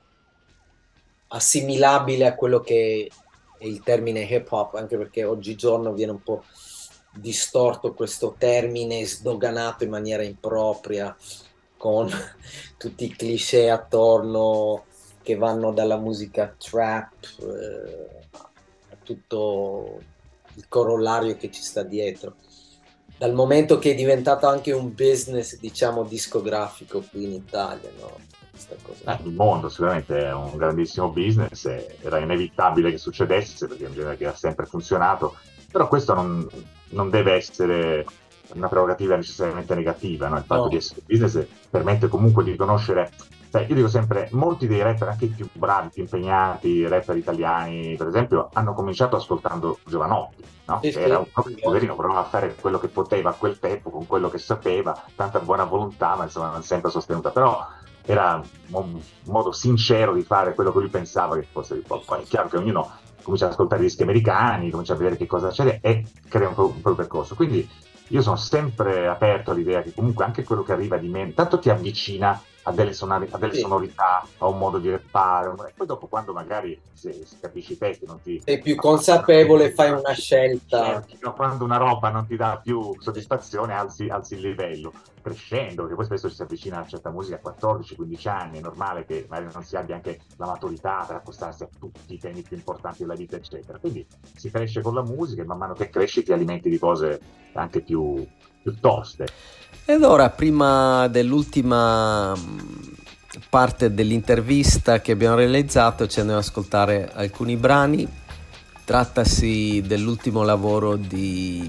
assimilabile a quello che è il termine hip hop, anche perché oggigiorno viene un po' distorto questo termine, sdoganato in maniera impropria, con tutti i cliché attorno che vanno dalla musica trap eh, a tutto il corollario che ci sta dietro. Dal momento che è diventato anche un business, diciamo, discografico qui in Italia, no? Questa cosa. Eh, il mondo sicuramente è un grandissimo business, era inevitabile che succedesse perché è un genere che ha sempre funzionato, però questo non, non deve essere una prerogativa necessariamente negativa, no? Il fatto no. di essere business permette comunque di conoscere, sai, io dico sempre, molti dei rapper, anche i più bravi, più impegnati, i rapper italiani per esempio, hanno cominciato ascoltando Giovanotti, no? Sì, sì. Era un proprio poverino, provava a fare quello che poteva a quel tempo, con quello che sapeva, tanta buona volontà, ma insomma non sempre sostenuta, però era un modo sincero di fare quello che lui pensava che fosse il pop. Poi è chiaro che ognuno comincia ad ascoltare dischi americani, comincia a vedere che cosa c'è e crea un proprio percorso. Quindi io sono sempre aperto all'idea che comunque anche quello che arriva di me, tanto ti avvicina a delle, sonori- a delle sì. sonorità, a un modo di rappare, e poi dopo quando magari se, se capisci te che non ti... sei più consapevole, fai una scelta. Cioè, quando una roba non ti dà più soddisfazione, alzi, alzi il livello, crescendo, perché poi spesso ci si avvicina a certa musica a quattordici quindici anni, è normale che magari non si abbia anche la maturità per accostarsi a tutti i temi più importanti della vita, eccetera. Quindi si cresce con la musica e man mano che cresci ti alimenti di cose anche più, più toste. Ed ora, prima dell'ultima parte dell'intervista che abbiamo realizzato, ci andiamo ad ascoltare alcuni brani. Trattasi dell'ultimo lavoro di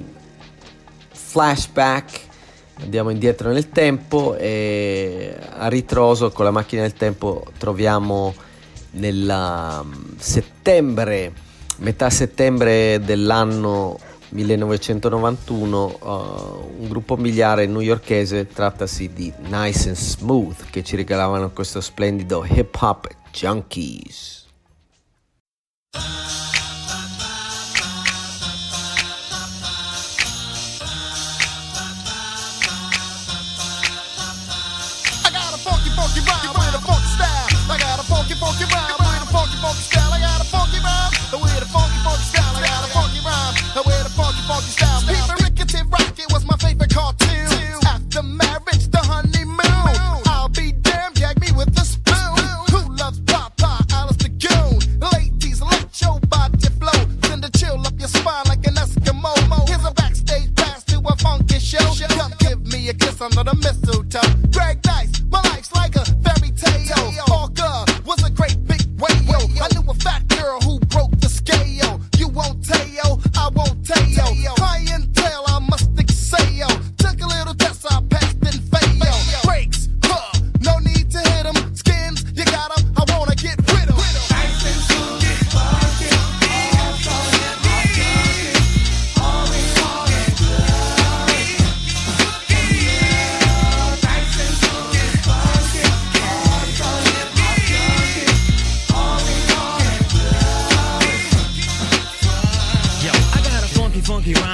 Flashback. Andiamo indietro nel tempo e a ritroso con la macchina del tempo troviamo nella settembre, metà settembre dell'anno millenovecentonovantuno, uh, un gruppo miliare newyorkese, trattasi di Nice and Smooth, che ci regalavano questo splendido Hip Hop Junkies.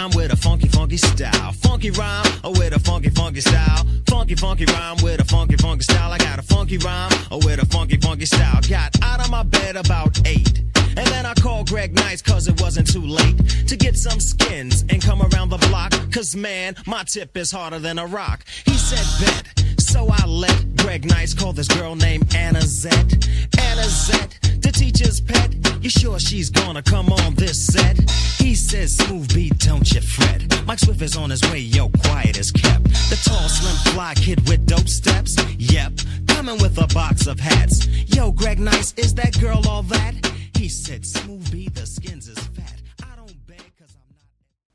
rhyme with a funky, funky style. Funky rhyme with a funky, funky style. Funky, funky rhyme with a funky, funky style. I got a funky rhyme with a funky, funky style. Got out of my bed about eight. And then I called Greg Nice cause it wasn't too late to get some skins and come around the block. Cause man, my tip is harder than a rock. He said bet, so I let Greg Nice call this girl named Anna Zett. Anna Zett, the teacher's pet. You sure she's gonna come on this set? He says, smooth beat, don't you fret. Mike Swift is on his way, yo, quiet as kept. The tall, slim, fly kid with dope steps. Yep, coming with a box of hats. Yo, Greg Nice, is that girl all that? He said, smooth beat, the skins is fat. I don't beg cause I'm not...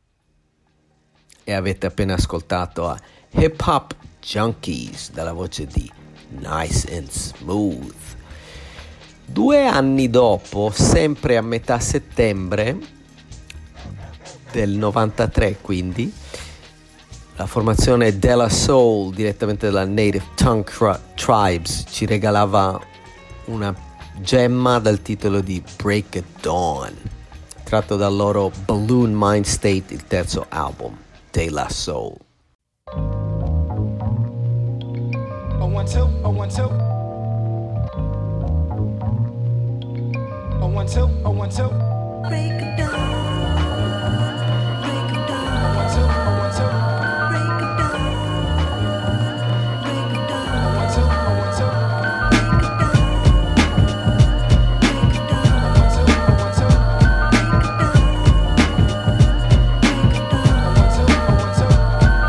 E avete appena ascoltato a Hip Hop Junkies dalla voce di Nice and Smooth. Due anni dopo, sempre a metà settembre del novantatré, quindi, la formazione De La Soul, direttamente dalla Native Tongue Tribes, ci regalava una gemma dal titolo di Break at Dawn, tratto dal loro Balloon Mind State, il terzo album, De La Soul. Oh one two, oh one two. Oh one two, oh one two. Break it down. Break it down. Oh one two, oh one two. Break it down. Break it down. Oh one two, oh one two. Break it down. Break it down. Oh one two, oh one two. Break it down. Oh one two, oh one two.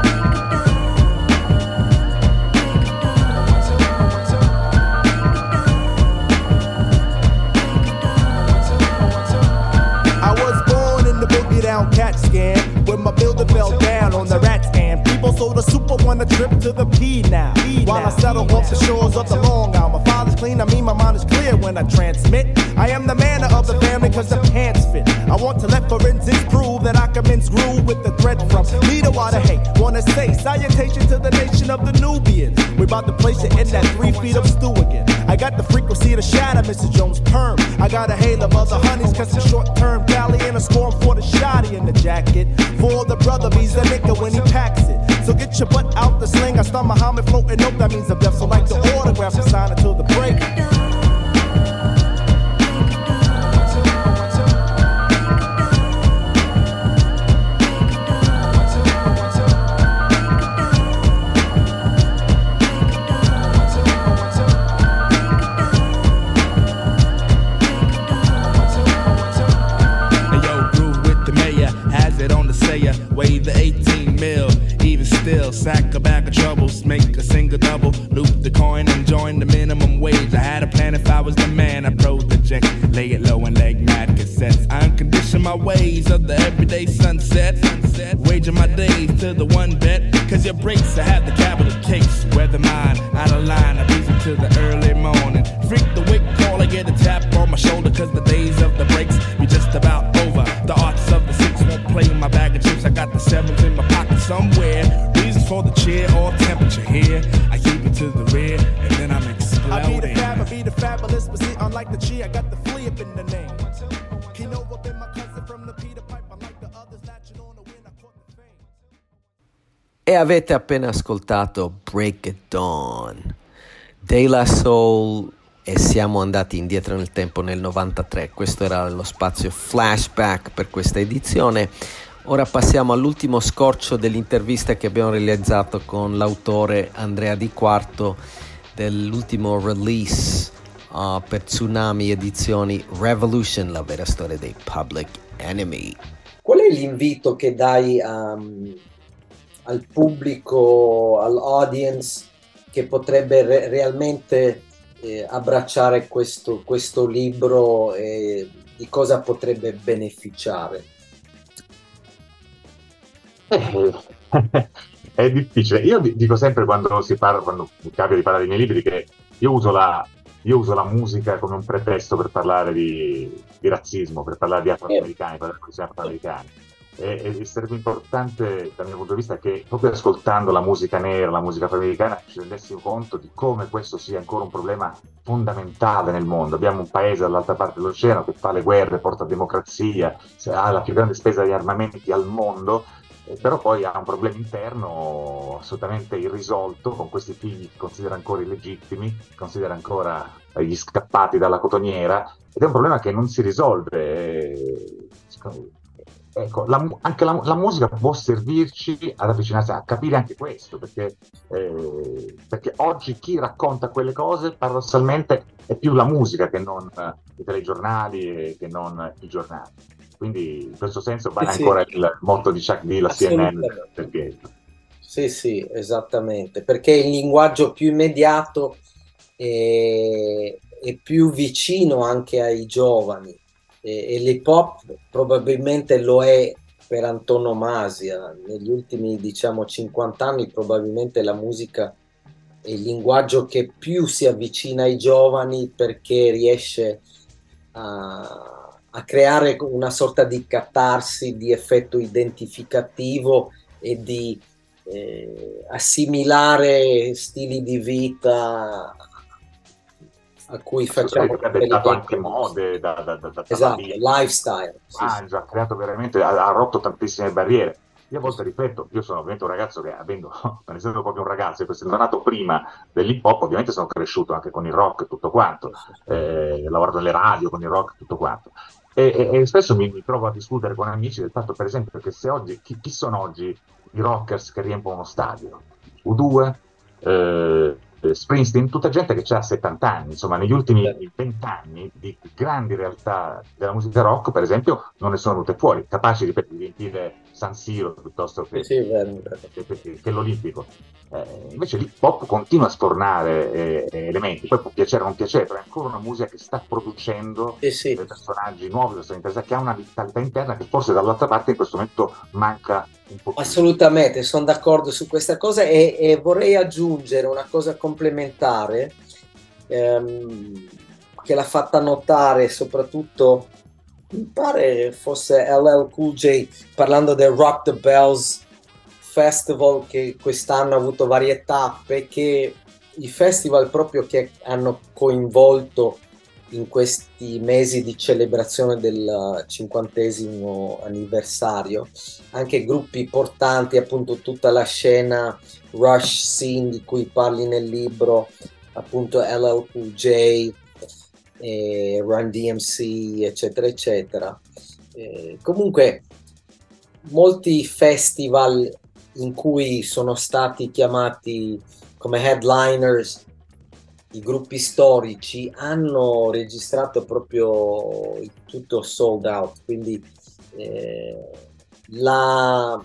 CAT scan when my building fell down on the rat scan. People sold a super one a trip to the P now. While I settle off the shores of the Long Island. My father's clean, I mean my mind is clear when I transmit. I am the man of the family cause the pants fit. I want to let forensics prove that I can mince groove with the thread from me to water hate. Wanna say salutation to the nation of the Nubians. We about to place it in that three feet of stew again. I got the frequency to shatter Mister Jones' perm. I got a hail of other honeys cause it's short term valley and a storm for the shotty in the jacket. For the brother, he's a nigga when he packs it. So get your butt out the sling. I start Muhammad floating up, that means I'm deaf. So like the autograph and sign until the break. Wave the eighteen mil, even still, sack a bag of troubles, make a single double, loop the coin and join the minimum wage. I had a plan if I was the man, I project, lay it low and leg mad cassettes. I uncondition my ways of the everyday sunset, sunset. Waging my days to the one bet, cause your breaks I have the capital case. Weather mine, out of line, I reason to the early morning. Freak the wake call, I get a tap on my shoulder, cause the days of the breaks be just about over. The arts of the six won't play my bag of chips, I got the sevens in my pocket somewhere. Reasons for the cheer or temperature here. I keep it to the rear and then I'm exploding. I be the fab, I be the fabulous, but see, unlike the G, I got the flea up in the name. Kino up in my cousin from the Peter Pipe, I like the others latching on the win, I caught the fame. E avete appena ascoltato Break It Dawn, De La Soul, e siamo andati indietro nel tempo nel novantatré. Questo era lo spazio flashback per questa edizione. Ora passiamo all'ultimo scorcio dell'intervista che abbiamo realizzato con l'autore Andrea Di Quarto dell'ultimo release uh, per Tsunami Edizioni, Revolution, la vera storia dei Public Enemy. Qual è l'invito che dai um, al pubblico, all'audience, che potrebbe re- realmente eh, abbracciare questo, questo libro e di cosa potrebbe beneficiare? È difficile. Io dico sempre quando si parla, quando mi capita di parlare dei miei libri, che io uso la, io uso la musica come un pretesto per parlare di, di razzismo, per parlare di afroamericani, per parlare di afroamericani. E, e sarebbe importante dal mio punto di vista che proprio ascoltando la musica nera, la musica afroamericana, ci rendessimo conto di come questo sia ancora un problema fondamentale nel mondo. Abbiamo un paese dall'altra parte dell'oceano che fa le guerre, porta democrazia, ha la più grande spesa di armamenti al mondo, eh, però poi ha un problema interno assolutamente irrisolto, con questi figli che considera ancora illegittimi, considera ancora gli scappati dalla cotoniera, ed è un problema che non si risolve. Eh, Ecco, la, anche la, la musica può servirci ad avvicinarsi, a capire anche questo, perché, eh, perché oggi chi racconta quelle cose paradossalmente è più la musica che non i telegiornali e che non i giornali. Quindi in questo senso vale sì, ancora sì. il motto di Chuck D, la C N N perché... Sì, sì, esattamente, perché il linguaggio più immediato è, è più vicino anche ai giovani. E l'hip hop probabilmente lo è per antonomasia. Negli ultimi, diciamo, cinquanta anni probabilmente la musica è il linguaggio che più si avvicina ai giovani, perché riesce a, a creare una sorta di catarsi, di effetto identificativo e di eh, assimilare stili di vita a cui facciamo, ha dettato anche mode da, da, da, da esatto, lifestyle, sì, sì. Ha creato veramente, ha, ha rotto tantissime barriere. Io a volte rifletto, io sono ovviamente un ragazzo che, avendo, non essendo proprio un ragazzo, essendo nato prima dell'hip hop, ovviamente sono cresciuto anche con il rock e tutto quanto, eh, ho lavorato nelle radio con il rock e tutto quanto, e, e, e spesso mi, mi trovo a discutere con amici del fatto, per esempio, che se oggi, chi, chi sono oggi i rockers che riempiono uno stadio? U due, eh, Springsteen, tutta gente che ha settanta anni, insomma negli ultimi venti anni di grandi realtà della musica rock, per esempio, non ne sono venute fuori, capaci di riempire San Siro piuttosto che, sì, vero, vero. che, che, che l'Olimpico. Eh, invece l'hip hop continua a sfornare eh, elementi, poi può piacere o non piacere, però è ancora una musica che sta producendo sì, sì. dei personaggi nuovi, personaggi interessanti, che ha una vitalità interna che forse dall'altra parte in questo momento manca un po'. Assolutamente, sono d'accordo su questa cosa, e, e vorrei aggiungere una cosa complementare ehm, che l'ha fatta notare soprattutto, mi pare fosse L L Cool J, parlando del Rock the Bells Festival, che quest'anno ha avuto varie tappe, che i festival proprio che hanno coinvolto in questi mesi di celebrazione del cinquantesimo anniversario anche gruppi importanti, appunto tutta la scena Rush scene di cui parli nel libro, appunto L L Cool J, eh, Run D M C, eccetera eccetera. Eh, comunque molti festival in cui sono stati chiamati come headliners i gruppi storici hanno registrato proprio il tutto sold out, quindi eh, la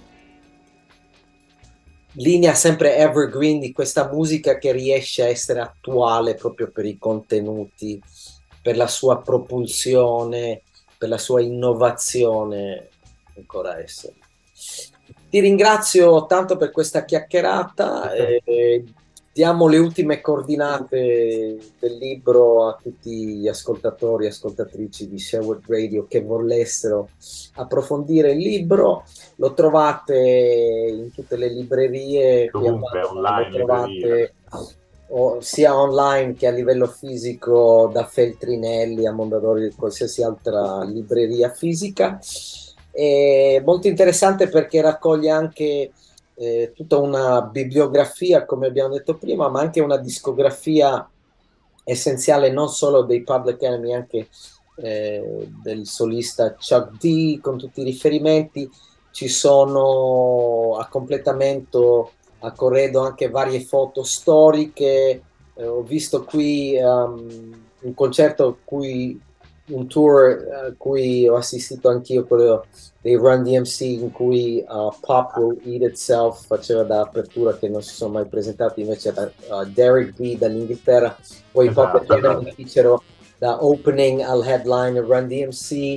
linea sempre evergreen di questa musica che riesce a essere attuale proprio per i contenuti, per la sua propulsione, per la sua innovazione, ancora essere. Ti ringrazio tanto per questa chiacchierata. Eh, diamo le ultime coordinate del libro a tutti gli ascoltatori e ascoltatrici di Sherwood Radio che volessero approfondire il libro. Lo trovate in tutte le librerie, comunque online, lo trovate o, sia online che a livello fisico da Feltrinelli a Mondadori e qualsiasi altra libreria fisica. È molto interessante perché raccoglie anche eh, tutta una bibliografia, come abbiamo detto prima, ma anche una discografia essenziale non solo dei Public Enemy, anche eh, del solista Chuck D, con tutti i riferimenti. Ci sono a completamento a corredo anche varie foto storiche. Eh, ho visto qui um, un concerto cui un tour a cui ho assistito anch'io, quello dei Run D M C, in cui uh, Pop Will Eat Itself faceva da apertura, che non si sono mai presentati, invece da uh, Derek B dall'Inghilterra, poi i Pop fecero da opening al headline Run D M C.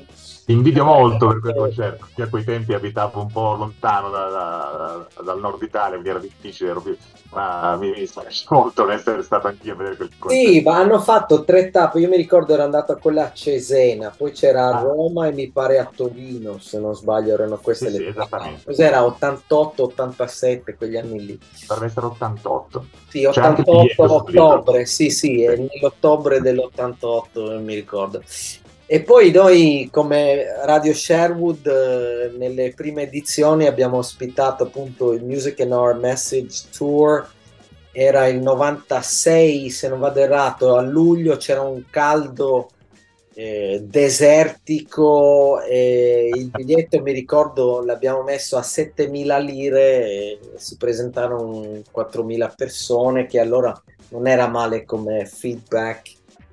Ti invidio molto per quel concerto, che a quei tempi abitavo un po' lontano da, da, dal nord Italia, quindi era difficile, ero più, ma mi, mi spiace molto essere stato anch'io a vedere quel concerto. Sì, ma hanno fatto tre tappe, io mi ricordo ero andato a quella a Cesena, poi c'era a Roma e mi pare a Torino, se non sbaglio erano queste Sì, le sì, esattamente. Cos'era? ottantotto ottantasette, quegli anni lì. Dovrebbe essere ottantotto. Sì, C'è anche il ottantotto biglietto sul libro. ottobre, sì, sì, è nell'ottobre dell'ottantotto, mi ricordo. E poi noi come Radio Sherwood eh, nelle prime edizioni abbiamo ospitato appunto il Music and Our Message Tour, era il novantasei se non vado errato, a luglio c'era un caldo eh, desertico e il biglietto mi ricordo l'abbiamo messo a settemila lire e si presentarono quattromila persone, che allora non era male come feedback.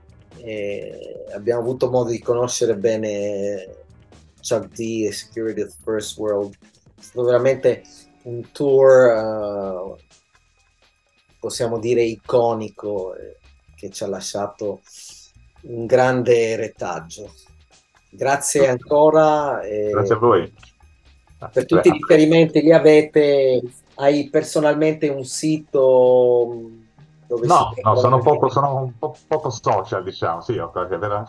E abbiamo avuto modo di conoscere bene Chuck D e Security of the First World. È stato veramente un tour uh, possiamo dire iconico, eh, che ci ha lasciato un grande retaggio. Grazie ancora. Eh, Grazie a voi. Per tutti i riferimenti li avete? Hai personalmente un sito? Dove No, si no, sono poco, sono un po' poco social, diciamo, sì, ho qualche vera...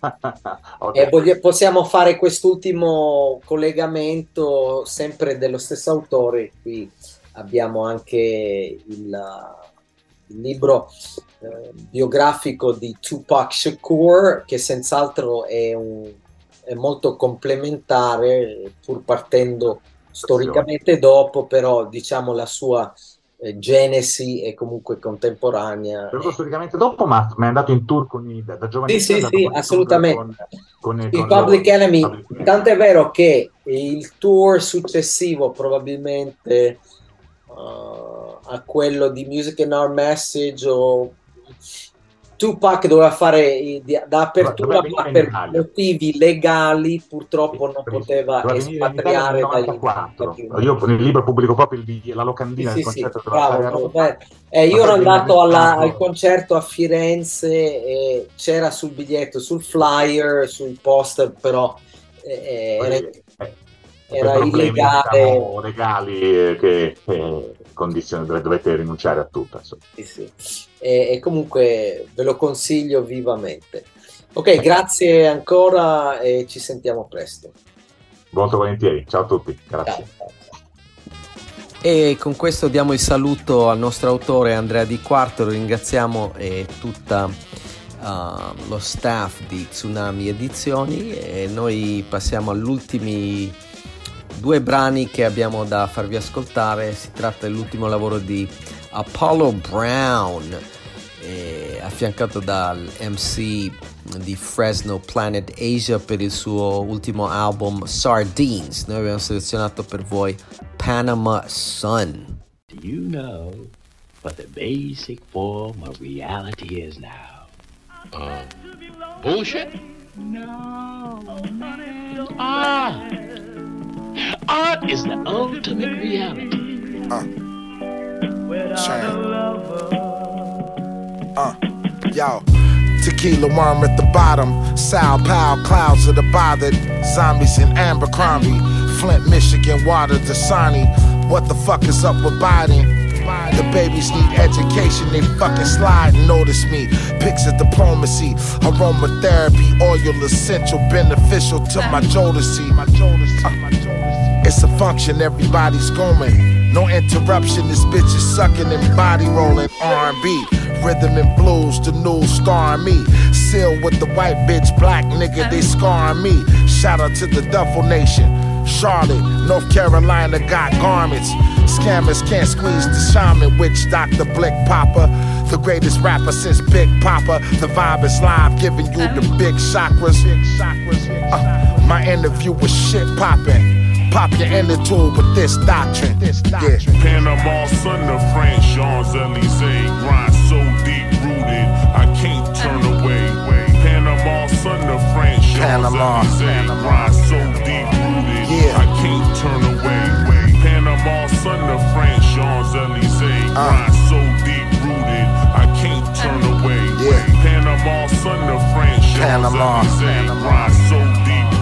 E voglia- possiamo fare quest'ultimo collegamento sempre dello stesso autore. Qui abbiamo anche il, il libro eh, biografico di Tupac Shakur, che senz'altro è, un, è molto complementare, pur partendo storicamente dopo, però diciamo la sua eh, genesi è comunque contemporanea. Venuto storicamente dopo, ma mi è andato in tour con i, da, da giovane. Sì, sì, sì, assolutamente. Con, con, il con Public loro, Enemy, Public Enemy. tanto è vero che il tour successivo probabilmente uh, a quello di Music and Our Message o Tupac doveva fare da apertura, ma per motivi legali purtroppo non poteva espatriare dagli novantaquattro. Io nel libro pubblico proprio il, la locandina sì, del sì, concerto sì, che doveva bravo, fare a Roma. Eh, io ero andato alla, al concerto a Firenze e c'era sul biglietto, sul flyer, sul poster, però eh, era, eh, era problemi, illegale. Diciamo, legali eh, che eh, condizioni dove dovete rinunciare a tutto. Sì, sì. E, e comunque ve lo consiglio vivamente. Ok, grazie ancora e ci sentiamo presto. Molto volentieri, ciao a tutti, grazie. Ciao. E con questo diamo il saluto al nostro autore Andrea Di Quarto, ringraziamo eh, tutta uh, lo staff di Tsunami Edizioni e noi passiamo agli ultimi due brani che abbiamo da farvi ascoltare. Si tratta dell'ultimo lavoro di Apollo Brown, eh, affiancato dal M C di Fresno Planet Asia per il suo ultimo album Sardines. Noi abbiamo selezionato per voi Panama Sun. Do you know what the basic form of reality is now? Uh, bullshit? No. Ah! Art is the ultimate reality. Uh. Uh, yo, tequila worm at the bottom, Sal Pal, clouds of the bothered, zombies in Abercrombie, Flint, Michigan, water, Dasani. What the fuck is up with Biden? The babies need education, they fucking slide and notice me. Pics of diplomacy, aromatherapy, oil essential, beneficial to my Jodeci. Uh, it's a function, everybody's going. No interruption, this bitch is sucking and body rolling R and B. Rhythm and blues, the new star me. Seal with the white bitch, black nigga, they scarring me. Shout out to the Duffel Nation. Charlotte, North Carolina got garments. Scammers can't squeeze the shaman, witch Doctor Blick Papa. The greatest rapper since Big Papa. The vibe is live, giving you the big chakras. Uh, my interview was shit poppin'. Pop your inner tube with this doctrine. This doctrine. Yeah. Panama Sun to France, Champs-Elysees. Grind so deep rooted, I can't turn away. Panama Sun to France, Champs-Elysees. Grind so deep rooted, yeah. I can't turn away. Panama Sun to France, Champs-Elysees. Grind so deep rooted, I can't turn away. Yeah. Panama Sun to France, Champs-Elysees. Grind so deep rooted.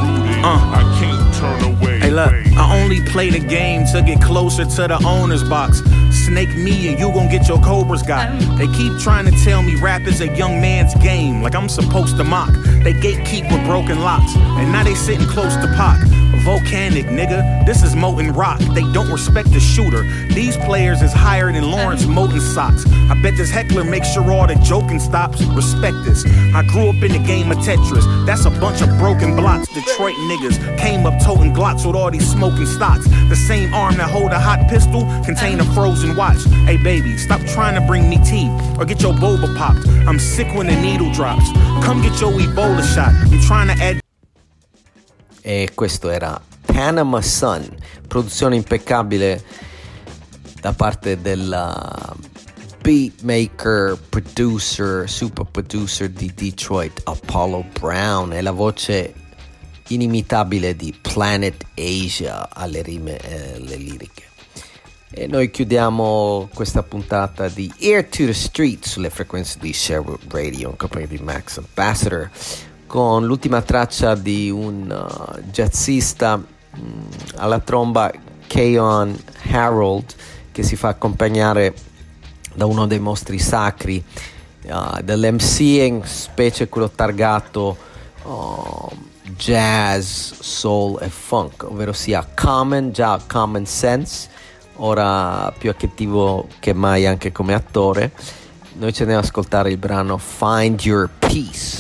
Uh, I can't turn away. Hey look, I only play the game to get closer to the owner's box. Snake me and you gon' get your cobras got. They keep trying to tell me rap is a young man's game, like I'm supposed to mock. They gatekeep with broken locks, and now they sitting close to Pac. Volcanic, nigga, this is molten rock. They don't respect the shooter. These players is higher than Lawrence Moulton socks. I bet this heckler makes sure all the joking stops. Respect this. I grew up in the game of Tetris. That's a bunch of broken blocks. Detroit niggas came up toting Glocks with all these smoking stocks. The same arm that hold a hot pistol contain a frozen watch. Hey baby, stop trying to bring me tea or get your boba popped. I'm sick when the needle drops. Come get your Ebola shot. I'm trying to add. E questo era Panama Sun, produzione impeccabile da parte della beatmaker, producer, super producer di Detroit, Apollo Brown, e la voce inimitabile di Planet Asia alle rime e alle liriche. E noi chiudiamo questa puntata di Ear to the Street sulle frequenze di Sherwood Radio in compagnia di Max Ambassador, con l'ultima traccia di un uh, jazzista mh, alla tromba, Keon Harold, che si fa accompagnare da uno dei mostri sacri uh, dell'emceeing, specie quello targato uh, jazz, soul e funk, ovvero sia Common, già Common Sense, ora più attivo che mai anche come attore. Noi ci andiamo ad ascoltare il brano Find Your Peace.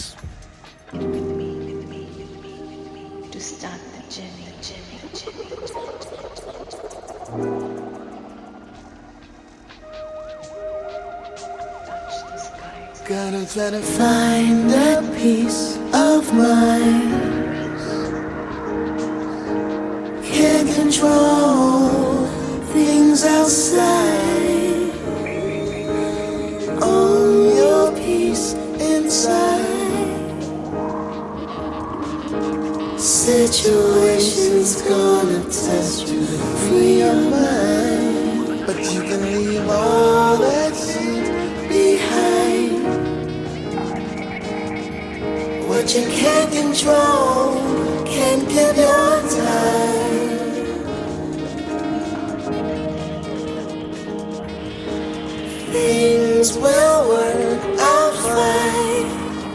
Gonna try to find that peace of mind. Can't control things outside. Own your peace inside. Situations gonna test you to free your mind, but you can leave all that shit behind. What you can't control, can't give your time. Things will work out fine.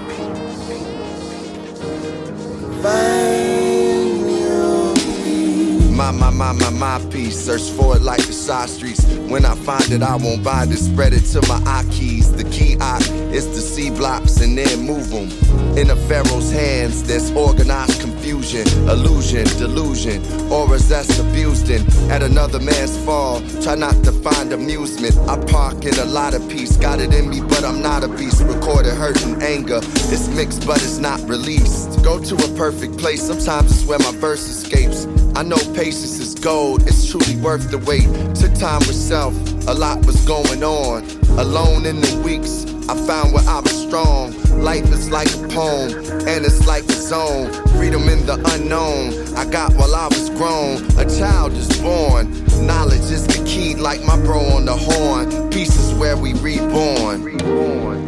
Find your peace. My, my, my, my, my peace. Search for it like the side streets. When I find it, I won't bind it. Spread it to my eye keys. The key I is to see blocks and then move them. In a pharaoh's hands, there's organized confusion, illusion, delusion, auras that's abused in. At another man's fall, try not to find amusement. I park in a lot of peace. Got it in me, but I'm not a beast. Recorded hurt and anger. It's mixed, but it's not released. Go to a perfect place. Sometimes it's where my verse escapes. I know patience is gold, it's truly worth the wait. Took time with self, a lot was going on. Alone in the weeks, I found where I was strong. Life is like a poem, and it's like a zone. Freedom in the unknown, I got while I was grown. A child is born, knowledge is the key, like my bro on the horn. Peace is where we reborn. reborn.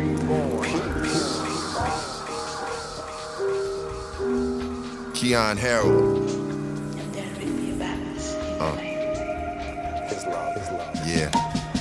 Keon Harold. Uh. Yeah.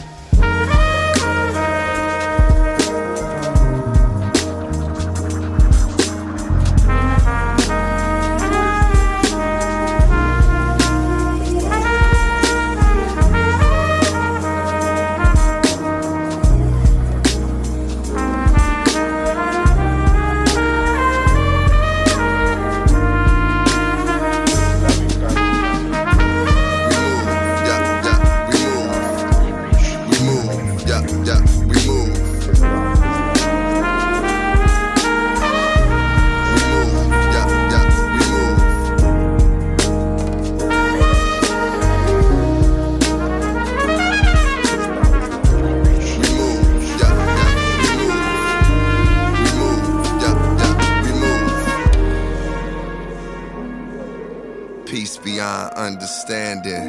Understanding.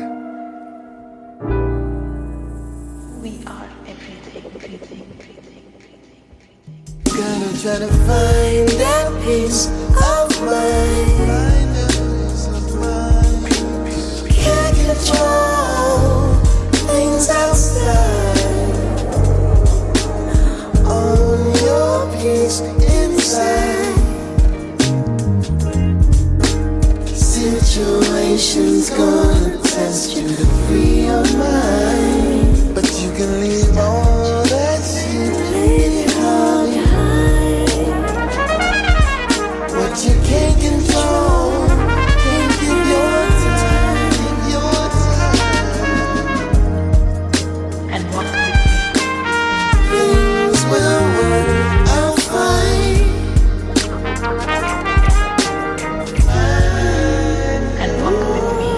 We are everything, everything, everything, everything. Gonna try to find that peace of mind. control things outside. Own your peace inside. Situation's gonna test you to free your mind, but you can leave all that shit behind. What you can't control, can't give your time, your time. And what things will work out fine. And walk with me.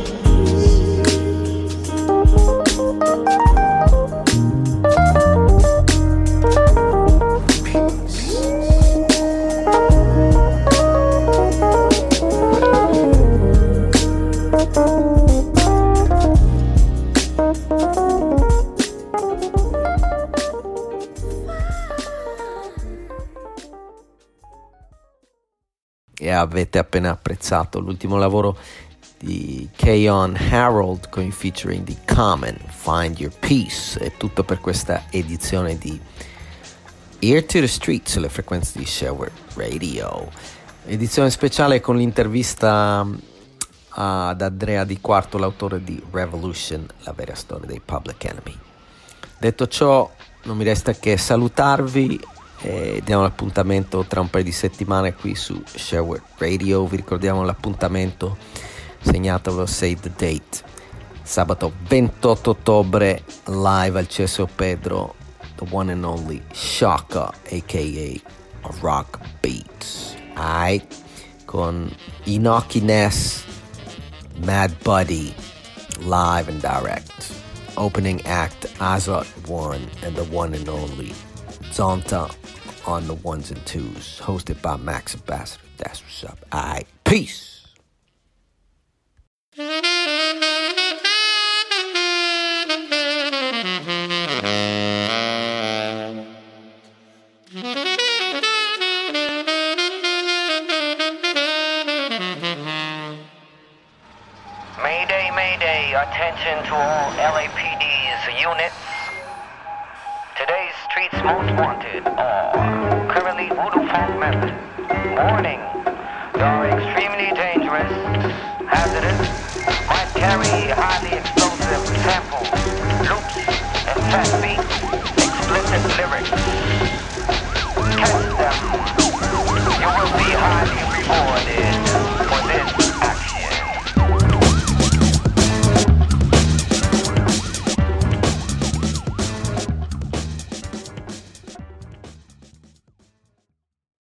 E avete appena apprezzato l'ultimo lavoro di Keyon Harold con il featuring di Common, Find Your Peace. È tutto per questa edizione di Ear to the Street sulle frequenze di Sherwood Radio. Edizione speciale con l'intervista ad Andrea Di Quarto, l'autore di Revolution, la vera storia dei Public Enemy. Detto ciò, non mi resta che salutarvi e diamo l'appuntamento tra un paio di settimane qui su Sherwood Radio. Vi ricordiamo l'appuntamento, segnatelo, save the date, sabato ventotto ottobre, live al C S O Pedro, the one and only Shaka aka Rock Beats, alright, con Enoch Ness, Mad Buddy, live and direct. Opening act Azot One and the one and only Zonta on the ones and twos, hosted by Max Ambassador. That's what's up. Alright, peace. Mayday, mayday, attention to all L A P D's units. Today's streets most wanted are currently voodoo funk members. Warning, they are extremely dangerous, hazardous, might carry highly explosive